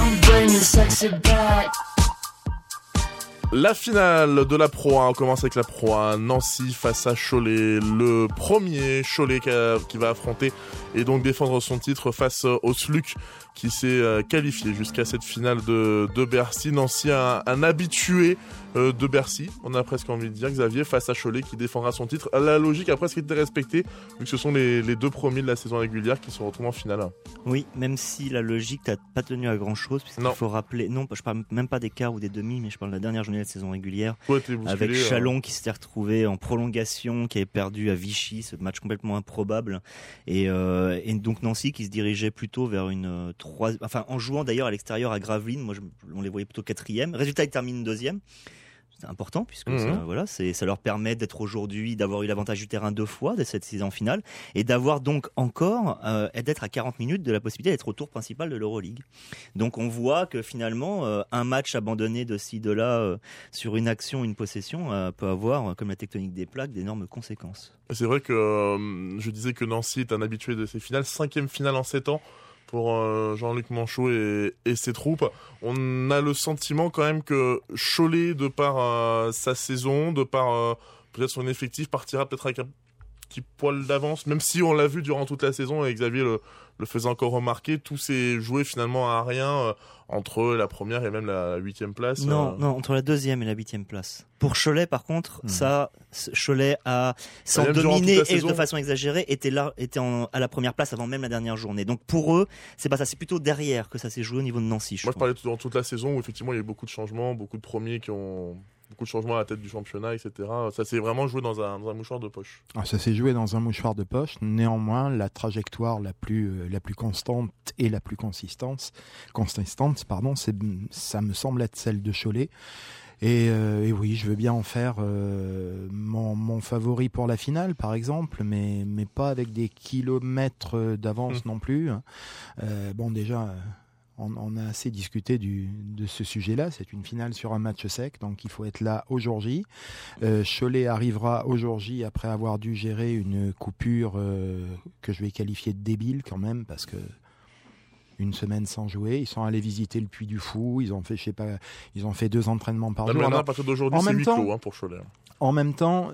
La finale de la Pro 1, on commence avec la Pro 1, Nancy face à Cholet, le premier Cholet qui va affronter et donc défendre son titre face au SLUC qui s'est qualifié jusqu'à cette finale de Bercy. Nancy, un habitué de Bercy, on a presque envie de dire, Xavier, face à Cholet qui défendra son titre. La logique a presque été respectée vu que ce sont les deux premiers de la saison régulière qui se retrouvent en finale. Oui, même si la logique n'a pas tenu à grand chose, puisqu'il faut rappeler, non, je parle même pas des quarts ou des demi, mais je parle de la dernière journée de la saison régulière, avec Chalon qui s'était retrouvé en prolongation, qui avait perdu à Vichy, ce match complètement improbable, et donc Nancy qui se dirigeait plutôt vers une en jouant d'ailleurs à l'extérieur à Gravelines, on les voyait plutôt 4e. Résultat, ils terminent 2e. C'est important puisque ça leur permet d'avoir eu l'avantage du terrain 2 fois de cette saison finale et d'avoir donc encore d'être à 40 minutes de la possibilité d'être au tour principal de l'Euroleague. Donc on voit que finalement un match abandonné de ci de là sur une action, une possession peut avoir, comme la tectonique des plaques, d'énormes conséquences. C'est vrai que je disais que Nancy est un habitué de ces finales, 5e finale en 7 ans. Pour Jean-Luc Manchot et ses troupes. On a le sentiment quand même que Cholet, de par sa saison, de par peut-être son effectif, partira peut-être avec un petit poil d'avance, même si on l'a vu durant toute la saison et Xavier le faisait encore remarquer, tout s'est joué finalement à rien entre la première et même la 8e place. Non, entre la 2e et la 8e place. Pour Cholet, par contre, Cholet a, sans dominer et de façon exagérée, était à la première place avant même la dernière journée. Donc pour eux, c'est pas ça, c'est plutôt derrière que ça s'est joué au niveau de Nancy. Moi, je parlais durant toute la saison où effectivement il y a eu beaucoup de changements, beaucoup de premiers qui ont beaucoup de changements à la tête du championnat, etc. Ça s'est vraiment joué dans un mouchoir de poche. Ça s'est joué dans un mouchoir de poche. Néanmoins, la trajectoire la plus constante et la plus consistante, ça me semble être celle de Cholet. Et oui, je veux bien en faire mon favori pour la finale, par exemple, mais pas avec des kilomètres d'avance non plus. Déjà... On a assez discuté de ce sujet-là. C'est une finale sur un match sec, donc il faut être là au jour J. Cholet arrivera au jour J après avoir dû gérer une coupure que je vais qualifier de débile quand même, parce que une semaine sans jouer, ils sont allés visiter le Puy du Fou, ils ont fait 2 entraînements par jour. À partir d'aujourd'hui, c'est 8 clos pour Cholet. En même temps,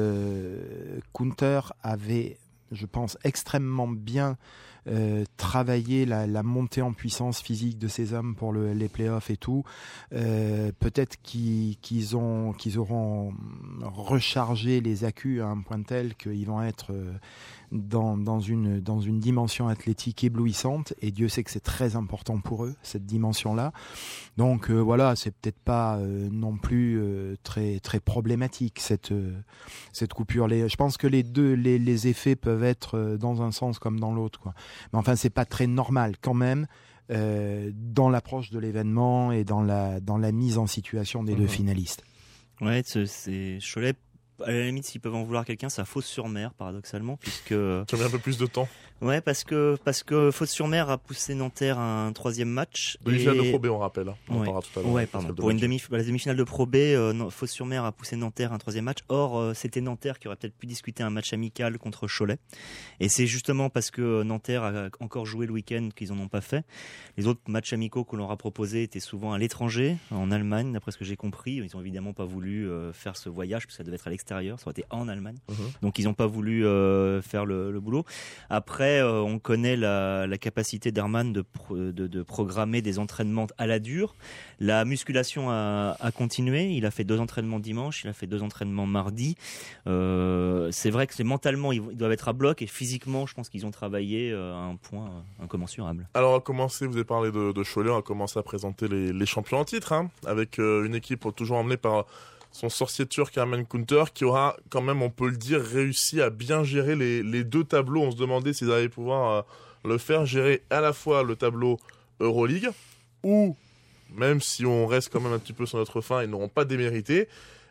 Kunter avait, je pense, extrêmement bien travailler la montée en puissance physique de ces hommes pour les playoffs et tout. Peut-être qu'ils auront rechargé les accus à un point tel qu'ils vont être dans une dimension athlétique éblouissante, et Dieu sait que c'est très important pour eux, cette dimension-là. Donc c'est peut-être pas non plus très très problématique cette coupure. Je pense que les effets peuvent être dans un sens comme dans l'autre, quoi. Mais enfin, c'est pas très normal quand même dans l'approche de l'événement et dans la mise en situation des deux finalistes. Ouais, c'est Cholet. À la limite, s'ils peuvent en vouloir quelqu'un, c'est à Fos-sur-Mer, paradoxalement, puisque... Ça met un peu plus de temps. Ouais, parce que Fos-sur-Mer a poussé Nanterre à un 3e match. Demi-finale de Pro B, on rappelle. On en parlera tout à l'heure. Ouais, pardon. Pour la demi-finale de Pro B, Fos-sur-Mer a poussé Nanterre à un 3e match. Or, c'était Nanterre qui aurait peut-être pu discuter un match amical contre Cholet. Et c'est justement parce que Nanterre a encore joué le week-end qu'ils en ont pas fait. Les autres matchs amicaux qu'on leur a proposés étaient souvent à l'étranger, en Allemagne, d'après ce que j'ai compris. Ils ont évidemment pas voulu faire ce voyage, parce que ça devait être à l'extérieur. Ça aurait été en Allemagne. Donc, ils ont pas voulu faire le boulot. Après, on connaît la capacité d'Herman de programmer des entraînements à la dure. La musculation a continué. Il a fait 2 entraînements dimanche, il a fait 2 entraînements mardi. C'est vrai que mentalement, ils doivent être à bloc, et physiquement, je pense qu'ils ont travaillé à un point incommensurable. Alors, on va commencer, vous avez parlé de Cholet, on va commencer à présenter les champions en titre, avec une équipe toujours emmenée par son sorcier turc Herman Kunter, qui aura quand même, on peut le dire, réussi à bien gérer les 2 tableaux. On se demandait s'ils allaient pouvoir le faire, gérer à la fois le tableau Euroleague, où, même si on reste quand même un petit peu sur notre fin, ils n'auront pas démérité,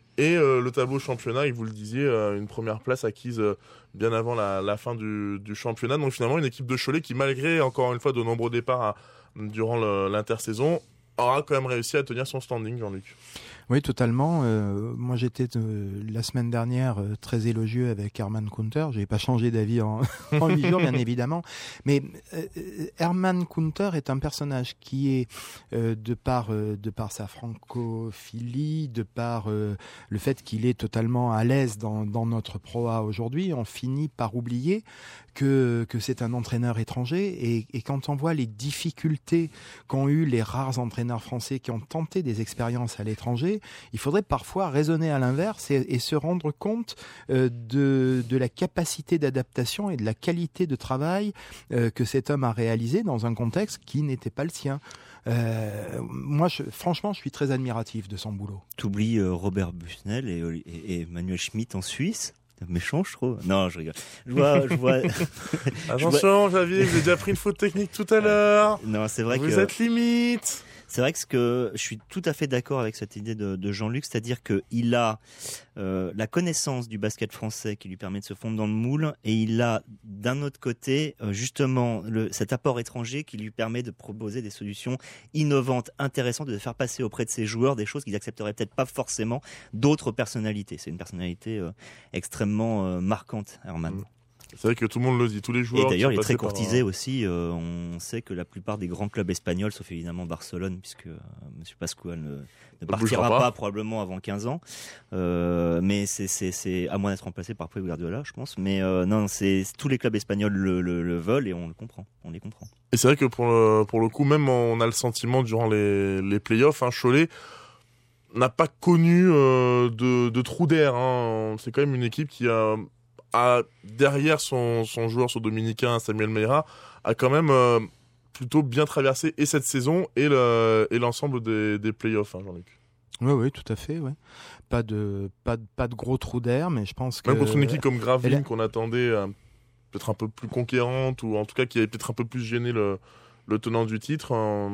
Et le tableau championnat, et vous le disiez, une première place acquise bien avant la fin du championnat. Donc finalement, une équipe de Cholet qui, malgré encore une fois de nombreux départs durant l'intersaison, aura quand même réussi à tenir son standing, Jean-Luc. Oui, totalement. Moi, j'étais la semaine dernière très élogieux avec Herman Kunter. J'ai pas changé d'avis en 8 jours, bien évidemment. Mais Herman Kunter est un personnage qui est, de par sa francophilie, de par le fait qu'il est totalement à l'aise dans notre Pro A aujourd'hui, on finit par oublier que c'est un entraîneur étranger. Et quand on voit les difficultés qu'ont eu les rares entraîneurs français qui ont tenté des expériences à l'étranger, il faudrait parfois raisonner à l'inverse et se rendre compte de la capacité d'adaptation et de la qualité de travail que cet homme a réalisé dans un contexte qui n'était pas le sien. Moi, franchement, je suis très admiratif de son boulot. T'oublies Robert Busnel et Emmanuel Schmitt en Suisse. Méchant, je trouve. Non, je rigole. Je vois. Attention, Javier, j'ai déjà pris une faute technique tout à l'heure. Non, c'est vrai Vous êtes limite. C'est vrai que je suis tout à fait d'accord avec cette idée de Jean-Luc, c'est-à-dire que il a la connaissance du basket français qui lui permet de se fondre dans le moule, et il a d'un autre côté justement cet apport étranger qui lui permet de proposer des solutions innovantes, intéressantes, de faire passer auprès de ses joueurs des choses qu'ils accepteraient peut-être pas forcément d'autres personnalités. C'est une personnalité extrêmement marquante, Herman. C'est vrai que tout le monde le dit, tous les joueurs. Et d'ailleurs, il est très courtisé aussi. On sait que la plupart des grands clubs espagnols, sauf évidemment Barcelone, puisque M. Pascual ne partira pas probablement avant 15 ans. Mais c'est à moins d'être remplacé par Pep Guardiola, je pense. Mais non, tous les clubs espagnols le veulent, et on le comprend. On les comprend. Et c'est vrai que pour le coup, même on a le sentiment durant les playoffs, Cholet n'a pas connu de trou d'air. C'est quand même une équipe qui a derrière son joueur, son dominicain Samuel Meira, a quand même plutôt bien traversé et cette saison et l'ensemble des playoffs, Jean-Luc. Oui, tout à fait. Ouais. Pas de gros trou d'air, mais je pense que même contre une équipe comme Gravelines qu'on attendait peut-être un peu plus conquérante, ou en tout cas qui avait peut-être un peu plus gêné le tenant du titre.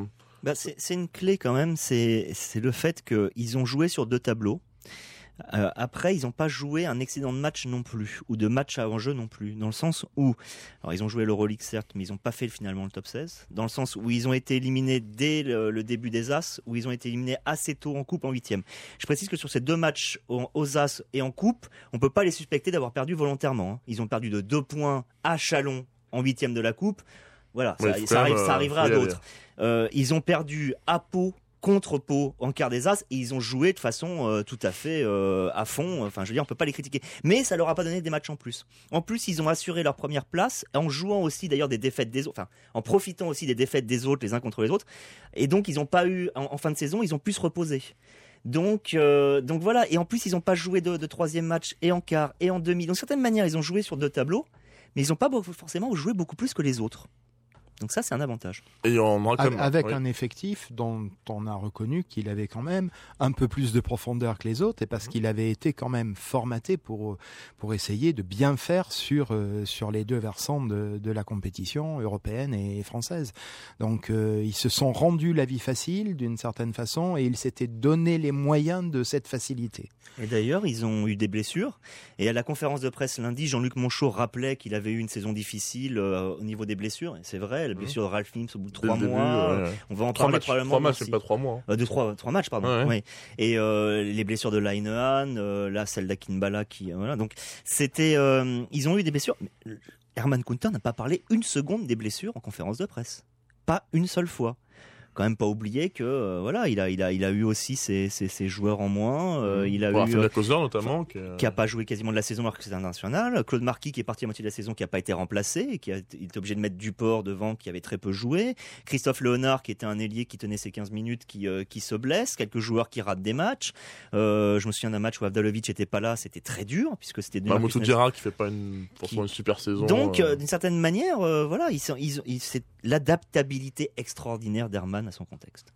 C'est une clé quand même. C'est le fait qu'ils ont joué sur 2 tableaux. Après, ils n'ont pas joué un excédent de match non plus, ou de match à enjeu non plus, dans le sens où, alors ils ont joué l'Euroleague certes, mais ils n'ont pas fait finalement le top 16, dans le sens où ils ont été éliminés dès le début des As, où ils ont été éliminés assez tôt en coupe en 8e. Je précise que sur ces 2 matchs aux As et en coupe, on peut pas les suspecter d'avoir perdu volontairement. Ils ont perdu de 2 points à Chalon en 8e de la coupe. Voilà, ça arrivera à d'autres. Ils ont perdu à Pau contre Pau en quart des As, et ils ont joué de façon tout à fait à fond. Enfin, je veux dire, on peut pas les critiquer. Mais ça leur a pas donné des matchs en plus. En plus, ils ont assuré leur première place en jouant aussi d'ailleurs des défaites des autres, enfin en profitant aussi des défaites des autres les uns contre les autres. Et donc ils ont pas eu en fin de saison, ils ont pu se reposer. Donc voilà. Et en plus, ils ont pas joué de 3e match et en quart et en demi. Donc de certaine manière, ils ont joué sur 2 tableaux, mais ils ont pas forcément joué beaucoup plus que les autres. Donc ça, c'est un avantage. Et avec un effectif dont on a reconnu qu'il avait quand même un peu plus de profondeur que les autres, et parce qu'il avait été quand même formaté pour essayer de bien faire sur les 2 versants de la compétition européenne et française. Donc ils se sont rendus la vie facile d'une certaine façon, et ils s'étaient donné les moyens de cette facilité. Et d'ailleurs, ils ont eu des blessures. Et à la conférence de presse lundi, Jean-Luc Monchot rappelait qu'il avait eu une saison difficile au niveau des blessures. Et c'est vrai, la blessure de Ralph Mills au bout de 3 mois. On va en parler probablement. 3 matchs, c'est pas 3 mois. 3 matchs, pardon. Ouais. Et les blessures de Linehan, là celle d'Akinbala qui voilà. Donc c'était, ils ont eu des blessures. Herman Kunter n'a pas parlé une seconde des blessures en conférence de presse. Pas une seule fois. Quand même pas oublier que voilà, il a eu aussi ses joueurs en moins. Il a eu Fabien Kozler notamment qui a pas joué quasiment de la saison alors que c'est international. Claude Marquis qui est parti à moitié de la saison, qui a pas été remplacé et qui a été obligé de mettre Duport devant, qui avait très peu joué. Christophe Léonard qui était un ailier qui tenait ses 15 minutes, qui se blesse. Quelques joueurs qui ratent des matchs. Je me souviens d'un match où Avdalovic était pas là, c'était très dur puisque c'était Moutou Diarra qui fait pas une super saison. Donc d'une certaine manière, voilà, c'est l'adaptabilité extraordinaire d'Herman à son contexte.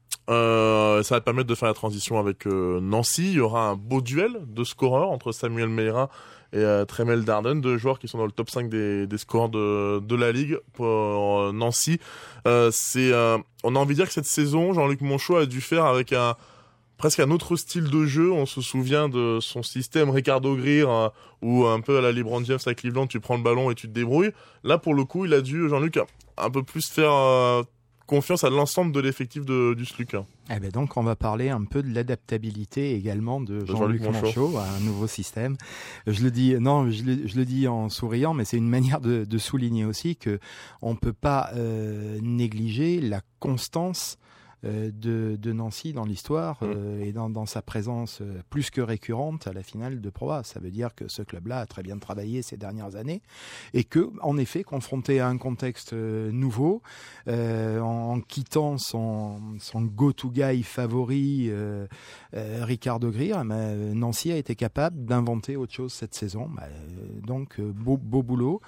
Ça va permettre de faire la transition avec Nancy. Il y aura un beau duel de scoreurs entre Samuel Meira et Tremel Darden, 2 joueurs qui sont dans le top 5 des scoreurs de la Ligue pour Nancy. On a envie de dire que cette saison, Jean-Luc Monchot a dû faire avec presque un autre style de jeu. On se souvient de son système Ricardo Greer, où un peu à la LeBron James à Cleveland, tu prends le ballon et tu te débrouilles. Là, pour le coup, il a dû, Jean-Luc, un peu plus faire confiance à l'ensemble de l'effectif du SLUC. Donc on va parler un peu de l'adaptabilité également de Jean-Luc Monchot à un nouveau système. Je le dis en souriant, mais c'est une manière de souligner aussi que on peut pas négliger la constance de Nancy dans l'histoire et dans sa présence plus que récurrente à la finale de Pro A. Ça veut dire que ce club-là a très bien travaillé ces dernières années et que, en effet, confronté à un contexte nouveau, en quittant son go-to-guy favori, Ricardo Greer, Nancy a été capable d'inventer autre chose cette saison. Donc, beau boulot,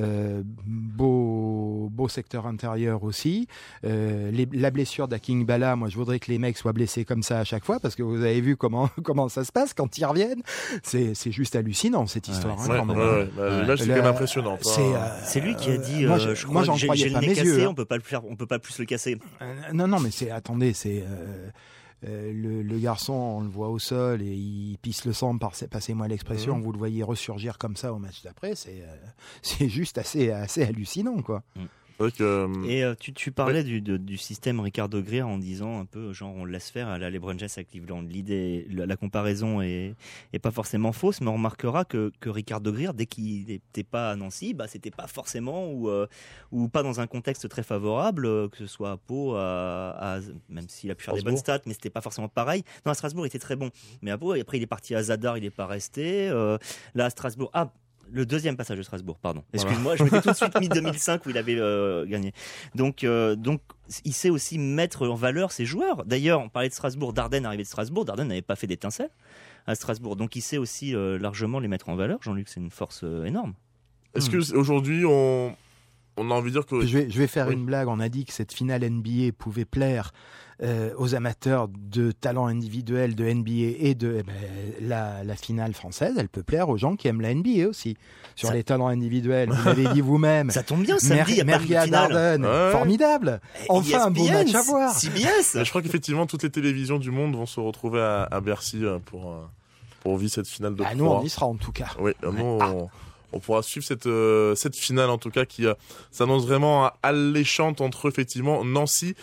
beau secteur intérieur aussi. La blessure d'Aking Bala, moi je voudrais que les mecs soient blessés comme ça à chaque fois, parce que vous avez vu comment ça se passe quand ils reviennent. C'est juste hallucinant cette histoire. L'image c'est quand même impressionnant. C'est lui qui a dit moi j'en croyais pas mes yeux. On peut pas plus le casser. Non mais le garçon, on le voit au sol et il pisse le sang, passez-moi l'expression, vous le voyez ressurgir comme ça au match d'après, c'est juste assez hallucinant, quoi. Et tu parlais du système Ricardo Greer en disant un peu genre on le laisse faire à la LeBron James à Cleveland. La comparaison est pas forcément fausse, mais on remarquera que Ricardo Greer, dès qu'il n'était pas à Nancy, c'était pas forcément ou pas dans un contexte très favorable, que ce soit à Pau, même s'il a pu faire des bonnes stats, mais c'était pas forcément pareil. Non, à Strasbourg il était très bon, mais à Pau, et après il est parti à Zadar, il est pas resté. Là à Strasbourg, le deuxième passage de Strasbourg, pardon. Excuse-moi, je m'étais tout de suite mis 2005 où il avait gagné. Donc, il sait aussi mettre en valeur ses joueurs. D'ailleurs, on parlait de Strasbourg, Dardenne arrivé de Strasbour. Dardenne n'avait pas fait d'étincelle à Strasbourg. Donc, il sait aussi largement les mettre en valeur. Jean-Luc, c'est une force énorme. Est-ce que aujourd'hui, on a envie de dire que... Je vais faire une blague. On a dit que cette finale NBA pouvait plaire aux amateurs de talent individuel de NBA et de la finale française, elle peut plaire aux gens qui aiment la NBA aussi. Sur les talents individuels, vous l'avez dit vous-même. Ça tombe bien, samedi, il y a pas de finale. Darden, formidable. Enfin, un beau match à voir. CBS. Je crois qu'effectivement, toutes les télévisions du monde vont se retrouver à Bercy pour vivre cette finale de Pro A. Nous, on y sera en tout cas. Oui, on pourra suivre cette finale en tout cas qui s'annonce vraiment alléchante entre effectivement Nancy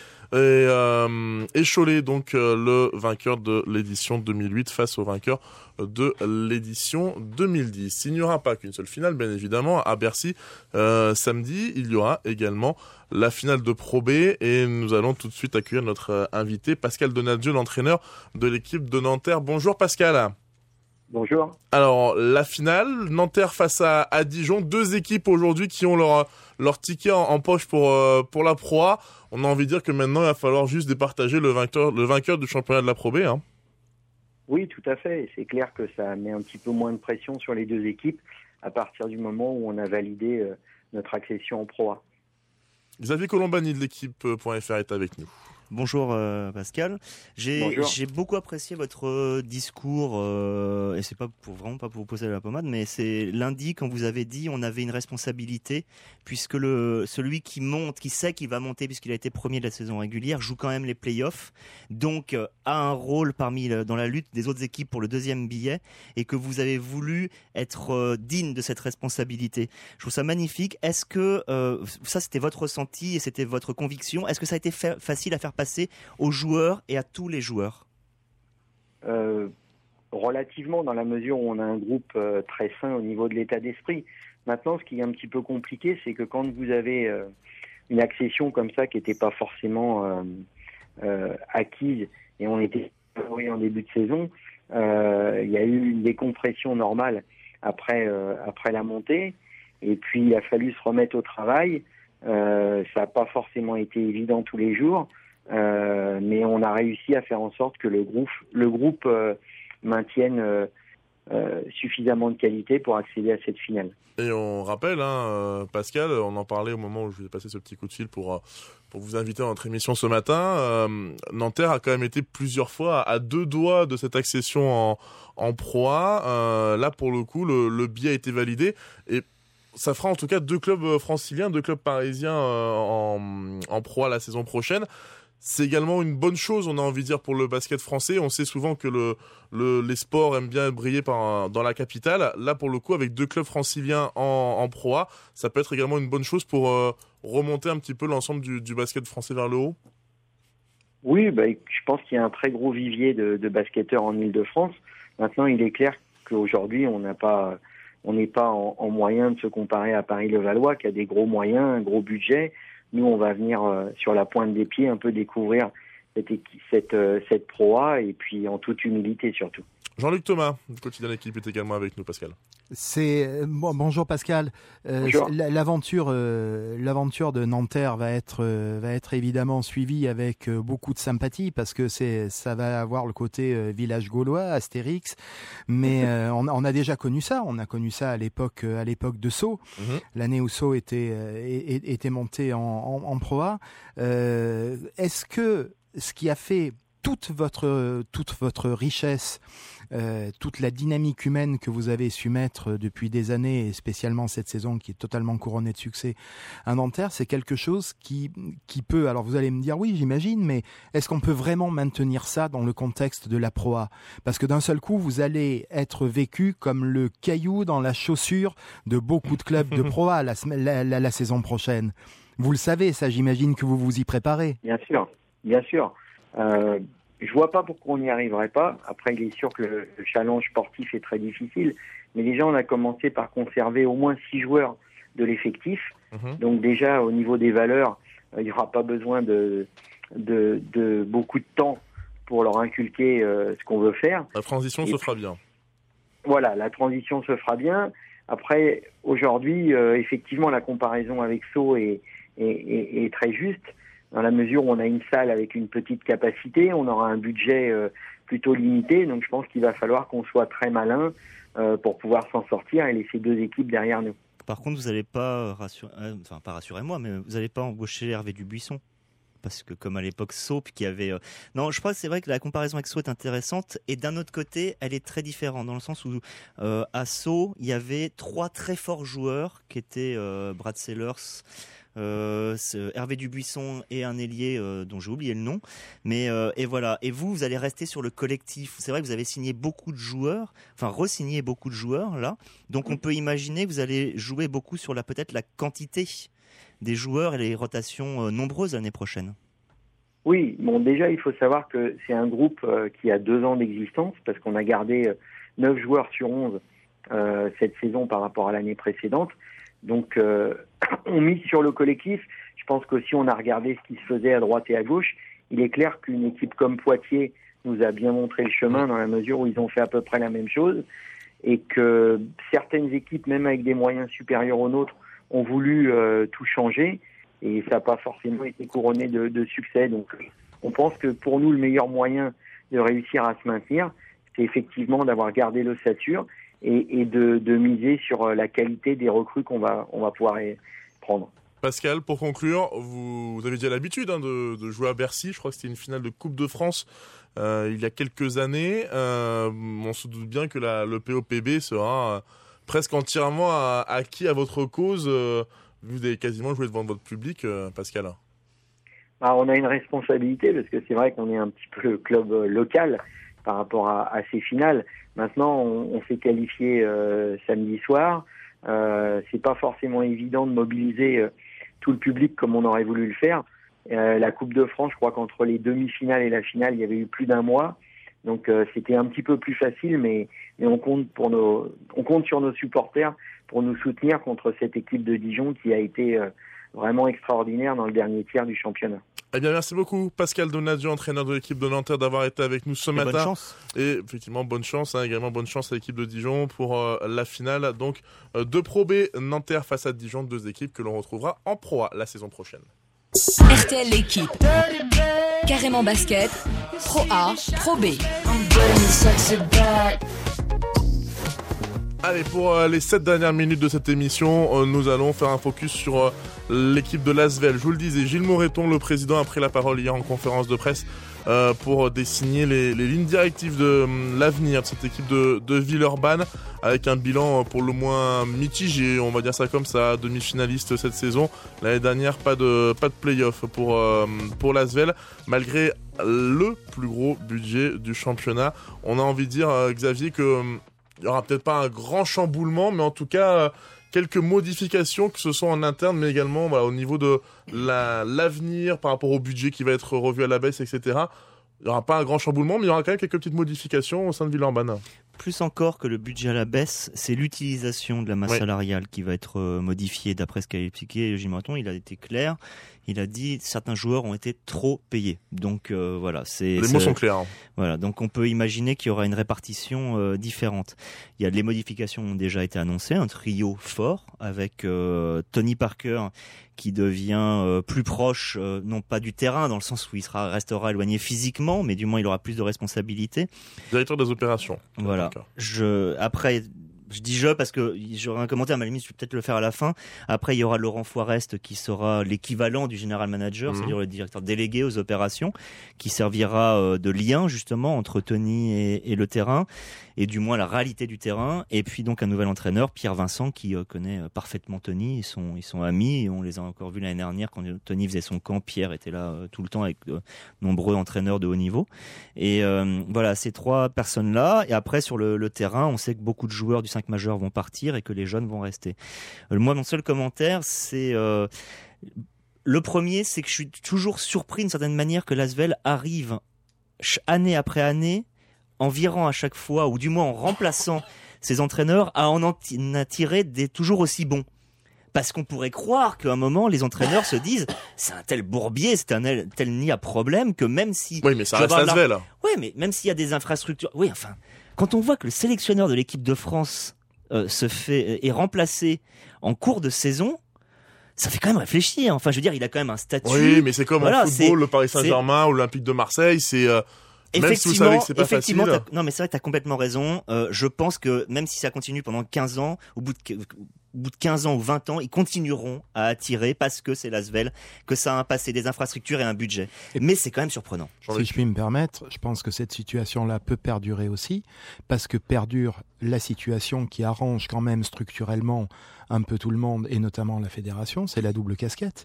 et Cholet, donc le vainqueur de l'édition 2008 face au vainqueur de l'édition 2010. Il n'y aura pas qu'une seule finale, bien évidemment, à Bercy. Samedi, il y aura également la finale de Pro B et nous allons tout de suite accueillir notre invité, Pascal Donadieu, l'entraîneur de l'équipe de Nanterre. Bonjour Pascal. Bonjour. Alors, la finale, Nanterre face à Dijon, deux équipes aujourd'hui qui ont leur ticket en poche pour la Pro A. On a envie de dire que maintenant, il va falloir juste départager le vainqueur du championnat de la Pro B. Hein. Oui, tout à fait. C'est clair que ça met un petit peu moins de pression sur les deux équipes à partir du moment où on a validé notre accession en Pro A. Xavier Colombani de l'équipe.fr est avec nous. Bonjour Pascal. J'ai beaucoup apprécié votre discours et c'est vraiment pas pour vous poser la pommade, mais c'est lundi quand vous avez dit on avait une responsabilité puisque celui qui monte, qui sait qu'il va monter puisqu'il a été premier de la saison régulière, joue quand même les playoffs, donc a un rôle dans la lutte des autres équipes pour le deuxième billet et que vous avez voulu être digne de cette responsabilité. Je trouve ça magnifique. Est-ce que ça c'était votre ressenti et c'était votre conviction? Est-ce que ça a été facile à faire passer aux joueurs et à tous les joueurs? Relativement, dans la mesure où on a un groupe très sain au niveau de l'état d'esprit. Maintenant, ce qui est un petit peu compliqué, c'est que quand vous avez une accession comme ça qui n'était pas forcément acquise et on était en début de saison, il y a eu une décompression normale après la montée et puis il a fallu se remettre au travail. Ça n'a pas forcément été évident tous les jours. Mais on a réussi à faire en sorte que le groupe maintienne suffisamment de qualité pour accéder à cette finale. Et on rappelle, Pascal, on en parlait au moment où je vous ai passé ce petit coup de fil pour vous inviter à notre émission ce matin. Nanterre a quand même été plusieurs fois à deux doigts de cette accession en Pro A. Là, pour le coup, le billet a été validé et ça fera en tout cas deux clubs franciliens, deux clubs parisiens en Pro A la saison prochaine. c'est également une bonne chose, on a envie de dire, pour le basket français. On sait souvent que les sports aiment bien briller dans la capitale. Là, pour le coup, avec 2 clubs franciliens en Pro A, ça peut être également une bonne chose pour remonter un petit peu l'ensemble du basket français vers le haut. Oui, je pense qu'il y a un très gros vivier de basketteurs en Ile-de-France. Maintenant, il est clair qu'aujourd'hui, on n'est pas en moyen de se comparer à Paris-Levallois, qui a des gros moyens, un gros budget. Nous, on va venir sur la pointe des pieds un peu découvrir cette Pro A, et puis en toute humilité surtout. Jean-Luc Thomas, du quotidien Équipe, est également avec nous, Pascal. Bonjour Pascal. Bonjour. L'aventure de Nanterre va être évidemment suivie avec beaucoup de sympathie, parce que ça va avoir le côté village gaulois, Astérix, mais on a déjà connu ça. On a connu ça à l'époque de Sceaux, l'année où Sceaux était monté en Pro A. Est-ce que ce qui a fait toute votre richesse, toute la dynamique humaine que vous avez su mettre depuis des années, et spécialement cette saison qui est totalement couronnée de succès à Nanterre, c'est quelque chose qui peut, alors vous allez me dire oui, j'imagine, mais est-ce qu'on peut vraiment maintenir ça dans le contexte de la Pro A? Parce que d'un seul coup, vous allez être vécu comme le caillou dans la chaussure de beaucoup de clubs de Pro A la saison prochaine. Vous le savez, ça, j'imagine que vous vous y préparez. Bien sûr. Je vois pas pourquoi on n'y arriverait pas. Après, il est sûr que le challenge sportif est très difficile. Mais déjà, on a commencé par conserver au moins 6 joueurs de l'effectif. Donc déjà, au niveau des valeurs, il n'y aura pas besoin de beaucoup de temps pour leur inculquer ce qu'on veut faire. La transition se fera bien. Voilà, la transition se fera bien. Après, aujourd'hui, effectivement, la comparaison avec Sceaux est très juste, dans la mesure où on a une salle avec une petite capacité, on aura un budget plutôt limité, donc je pense qu'il va falloir qu'on soit très malin pour pouvoir s'en sortir et laisser 2 équipes derrière nous. Par contre, vous n'allez pas pas rassurez-moi, mais vous n'allez pas embaucher Hervé Dubuisson, parce que comme à l'époque Sceaux, qui avait non, je crois que c'est vrai que la comparaison avec Sceaux est intéressante, et d'un autre côté, elle est très différente dans le sens où à Sceaux, il y avait 3 très forts joueurs qui étaient Brad Sellers, Hervé Dubuisson et un ailier dont j'ai oublié le nom, mais et voilà. Et vous allez rester sur le collectif. C'est vrai que vous avez signé beaucoup de joueurs, re-signé beaucoup de joueurs là. Donc on peut imaginer que vous allez jouer beaucoup sur peut-être la quantité des joueurs et les rotations nombreuses l'année prochaine. Oui, bon, déjà il faut savoir que c'est un groupe qui a 2 ans d'existence, parce qu'on a gardé 9 joueurs sur 11 cette saison par rapport à l'année précédente. Donc on mise sur le collectif. Je pense qu'aussi on a regardé ce qui se faisait à droite et à gauche. Il est clair qu'une équipe comme Poitiers nous a bien montré le chemin, dans la mesure où ils ont fait à peu près la même chose, et que certaines équipes, même avec des moyens supérieurs aux nôtres, ont voulu tout changer, et ça n'a pas forcément été couronné de succès. Donc on pense que pour nous, le meilleur moyen de réussir à se maintenir, c'est effectivement d'avoir gardé l'ossature et de miser sur la qualité des recrues qu'on va pouvoir prendre. Pascal, pour conclure, vous avez déjà l'habitude de jouer à Bercy. Je crois que c'était une finale de Coupe de France il y a quelques années. On se doute bien que le POPB sera presque entièrement acquis à votre cause. Vous avez quasiment joué devant votre public, Pascal. On a une responsabilité, parce que c'est vrai qu'on est un petit peu le club local par rapport à ces finales. Maintenant, on s'est qualifié samedi soir. C'est pas forcément évident de mobiliser tout le public comme on aurait voulu le faire. La Coupe de France, je crois qu'entre les demi-finales et la finale, il y avait eu plus d'1 mois. Donc c'était un petit peu plus facile, mais on compte sur nos supporters pour nous soutenir contre cette équipe de Dijon qui a été vraiment extraordinaire dans le dernier tiers du championnat. Eh bien, merci beaucoup, Pascal Donadieu, entraîneur de l'équipe de Nanterre, d'avoir été avec nous ce matin. Bonne chance. Et effectivement, bonne chance, également bonne chance à l'équipe de Dijon pour la finale donc de Pro B, Nanterre face à Dijon, 2 équipes que l'on retrouvera en Pro A la saison prochaine. RTL l'équipe. Carrément basket, Pro A, Pro B. Allez, pour les 7 dernières minutes de cette émission, nous allons faire un focus sur l'équipe de l'Asvel. Je vous le disais, Gilles Moreton, le président, a pris la parole hier en conférence de presse pour dessiner les lignes directives de l'avenir de cette équipe de Villeurbanne, avec un bilan pour le moins mitigé, on va dire ça comme ça, demi-finaliste cette saison. L'année dernière, pas de play-off pour l'Asvel, malgré le plus gros budget du championnat. On a envie de dire, Xavier, que il y aura peut-être pas un grand chamboulement, mais en tout cas quelques modifications, que ce soit en interne, mais également au niveau de l'avenir par rapport au budget qui va être revu à la baisse, etc. Il n'y aura pas un grand chamboulement, mais il y aura quand même quelques petites modifications au sein de Villeurbanne. Plus encore que le budget à la baisse, c'est l'utilisation de la masse salariale qui va être modifiée. D'après ce qu'a expliqué Gilles Moreton, il a été clair. Il a dit certains joueurs ont été trop payés. Donc voilà, les mots sont clairs. Voilà, donc on peut imaginer qu'il y aura une répartition différente. Il y a des modifications qui ont déjà été annoncées, un trio fort avec Tony Parker qui devient plus proche, non pas du terrain dans le sens où il restera éloigné physiquement, mais du moins il aura plus de responsabilités. Directeur des opérations. Voilà. Après, je dis parce que j'aurai un commentaire, mais à la limite je vais peut-être le faire à la fin. Après, il y aura Laurent Forest qui sera l'équivalent du général manager, c'est-à-dire le directeur délégué aux opérations, qui servira de lien justement entre Tony et le terrain, et du moins la réalité du terrain. Et puis donc un nouvel entraîneur, Pierre Vincent, qui connaît parfaitement Tony. Ils sont amis, et on les a encore vus l'année dernière quand Tony faisait son camp. Pierre était là tout le temps avec nombreux entraîneurs de haut niveau. Et voilà, ces trois personnes-là. Et après, sur le terrain, on sait que beaucoup de joueurs du 5 majeur vont partir et que les jeunes vont rester. Moi, mon seul commentaire, c'est... le premier, c'est que je suis toujours surpris d'une certaine manière que l'Asvel arrive année après année, en virant à chaque fois, ou du moins en remplaçant ses entraîneurs, à en attirer des toujours aussi bons. Parce qu'on pourrait croire qu'à un moment, les entraîneurs se disent c'est un tel bourbier, c'est un tel nid à problème, que même si... Oui, mais ça reste l'Asvel. Oui, mais même s'il y a des infrastructures... Oui, enfin, quand on voit que le sélectionneur de l'équipe de France est remplacé en cours de saison, ça fait quand même réfléchir. Enfin, je veux dire, il a quand même un statut. Oui, mais c'est comme en football, le Paris Saint-Germain ou l'Olympique de Marseille, c'est... Même si vous savez que c'est pas facile. Non, mais c'est vrai que t'as complètement raison. Je pense que même si ça continue pendant 15 ans, au bout de 15 ans ou 20 ans, ils continueront à attirer parce que c'est l'Asvel, que ça a un passé, des infrastructures et un budget. Mais c'est quand même surprenant. Si je puis me permettre, je pense que cette situation-là peut perdurer aussi, parce que perdure la situation qui arrange quand même structurellement un peu tout le monde, et notamment la fédération, c'est la double casquette.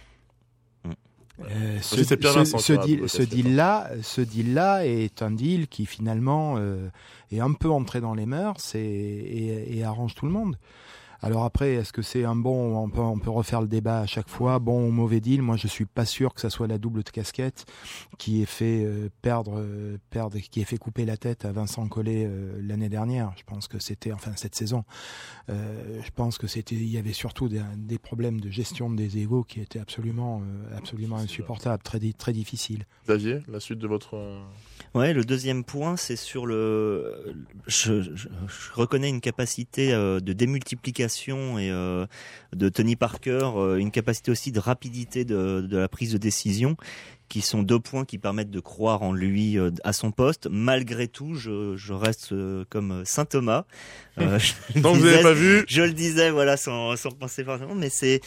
Ce deal-là est un deal qui finalement est un peu entré dans les mœurs et arrange tout le monde. Alors après, est-ce que c'est un bon, on peut refaire le débat à chaque fois, bon ou mauvais deal. Moi, je suis pas sûr que ça soit la double casquette qui ait fait qui ait fait couper la tête à Vincent Collet l'année dernière. Je pense que c'était, enfin cette saison, je pense que il y avait surtout des problèmes de gestion des égos qui étaient absolument insupportables, très difficiles. Xavier, la suite de votre... Ouais, le deuxième point, c'est sur je reconnais une capacité de démultiplication et de Tony Parker, une capacité aussi de rapidité de la prise de décision, qui sont deux points qui permettent de croire en lui à son poste. Malgré tout, je reste comme Saint Thomas. Donc vous n'avez pas vu. Je le disais, voilà, sans penser forcément, mais c'est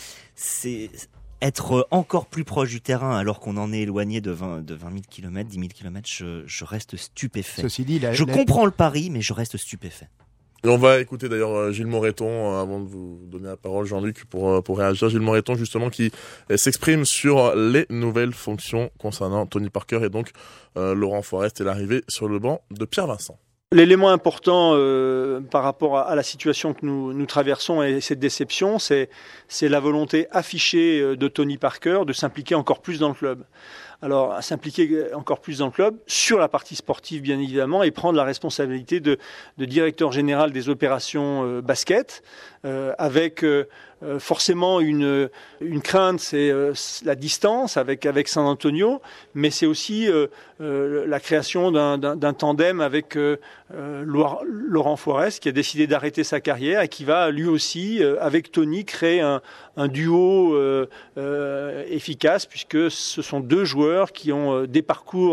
être encore plus proche du terrain alors qu'on en est éloigné de 20 000 km, 10 000 km, je reste stupéfait. Ceci dit, je comprends le pari, mais je reste stupéfait. Et on va écouter d'ailleurs Gilles Moreton avant de vous donner la parole, Jean-Luc, pour réagir. Gilles Moreton, justement, qui s'exprime sur les nouvelles fonctions concernant Tony Parker et donc Laurent Forest et l'arrivée sur le banc de Pierre Vincent. L'élément important par rapport à la situation que nous traversons et cette déception, c'est la volonté affichée de Tony Parker de s'impliquer encore plus dans le club. Alors, s'impliquer encore plus dans le club, sur la partie sportive bien évidemment, et prendre la responsabilité de directeur général des opérations basket, avec forcément une crainte, c'est la distance avec San Antonio, mais c'est aussi la création d'un tandem avec Laurent Forest, qui a décidé d'arrêter sa carrière et qui va lui aussi, avec Tony, créer un duo efficace, puisque ce sont deux joueurs qui ont des parcours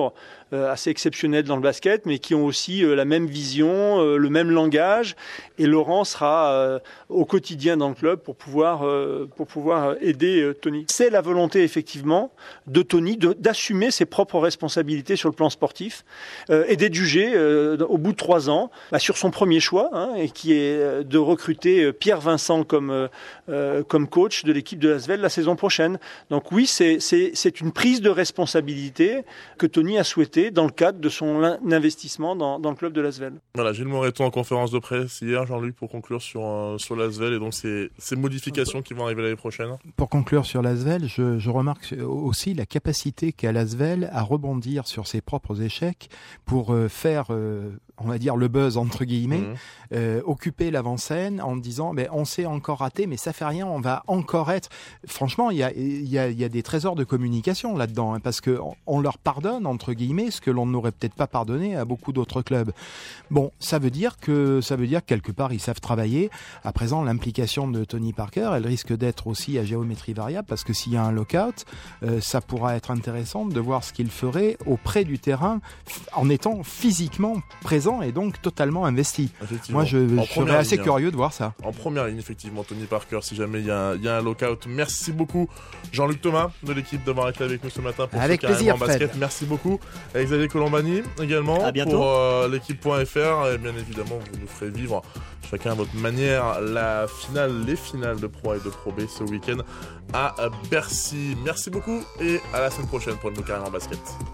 assez exceptionnels dans le basket, mais qui ont aussi la même vision, le même langage. Et Laurent sera au quotidien dans le club pour pouvoir aider Tony. C'est la volonté effectivement de Tony d'assumer ses propres responsabilités sur le plan sportif et d'être jugé au bout de 3 ans sur son premier choix, et qui est de recruter Pierre Vincent comme coach de l'équipe de l'Asvel la saison prochaine. Donc oui, c'est une prise de responsabilité que Tony a souhaité dans le cadre de son investissement dans le club de l'Asvel. Voilà, Gilles Moreton en conférence de presse hier, Jean-Luc, pour conclure sur l'Asvel et donc ces modifications qui vont arriver l'année prochaine. Pour conclure sur l'Asvel, je remarque aussi la capacité qu'a l'Asvel à rebondir sur ses propres échecs pour faire, on va dire, le buzz entre guillemets, occuper l'avant-scène en disant on s'est encore raté, mais ça fait rien, on va encore être. Franchement, il y a des trésors de communication là-dedans, parce que on leur pardonne entre guillemets ce que l'on n'aurait peut-être pas pardonné à beaucoup d'autres clubs. Bon, ça veut dire que quelque part ils savent travailler. À présent, l'implication de Tony Parker, elle risque d'être aussi à géométrie variable, parce que s'il y a un lockout, ça pourra être intéressant de voir ce qu'il ferait auprès du terrain en étant physiquement présent et donc totalement investi. Moi, je serais assez curieux de voir ça. En première ligne, effectivement, Tony Parker, si jamais il y a un lockout. Merci beaucoup, Jean-Luc Thomas, de l'équipe, d'avoir été avec nous ce matin pour avec ce plaisir, Carrément Basket. Merci beaucoup. Et Xavier Colombani également pour l'équipe.fr. Et bien évidemment, vous nous ferez vivre chacun à votre manière les finales de Pro A et de Pro B ce week-end à Bercy. Merci beaucoup et à la semaine prochaine pour le Carrément Basket.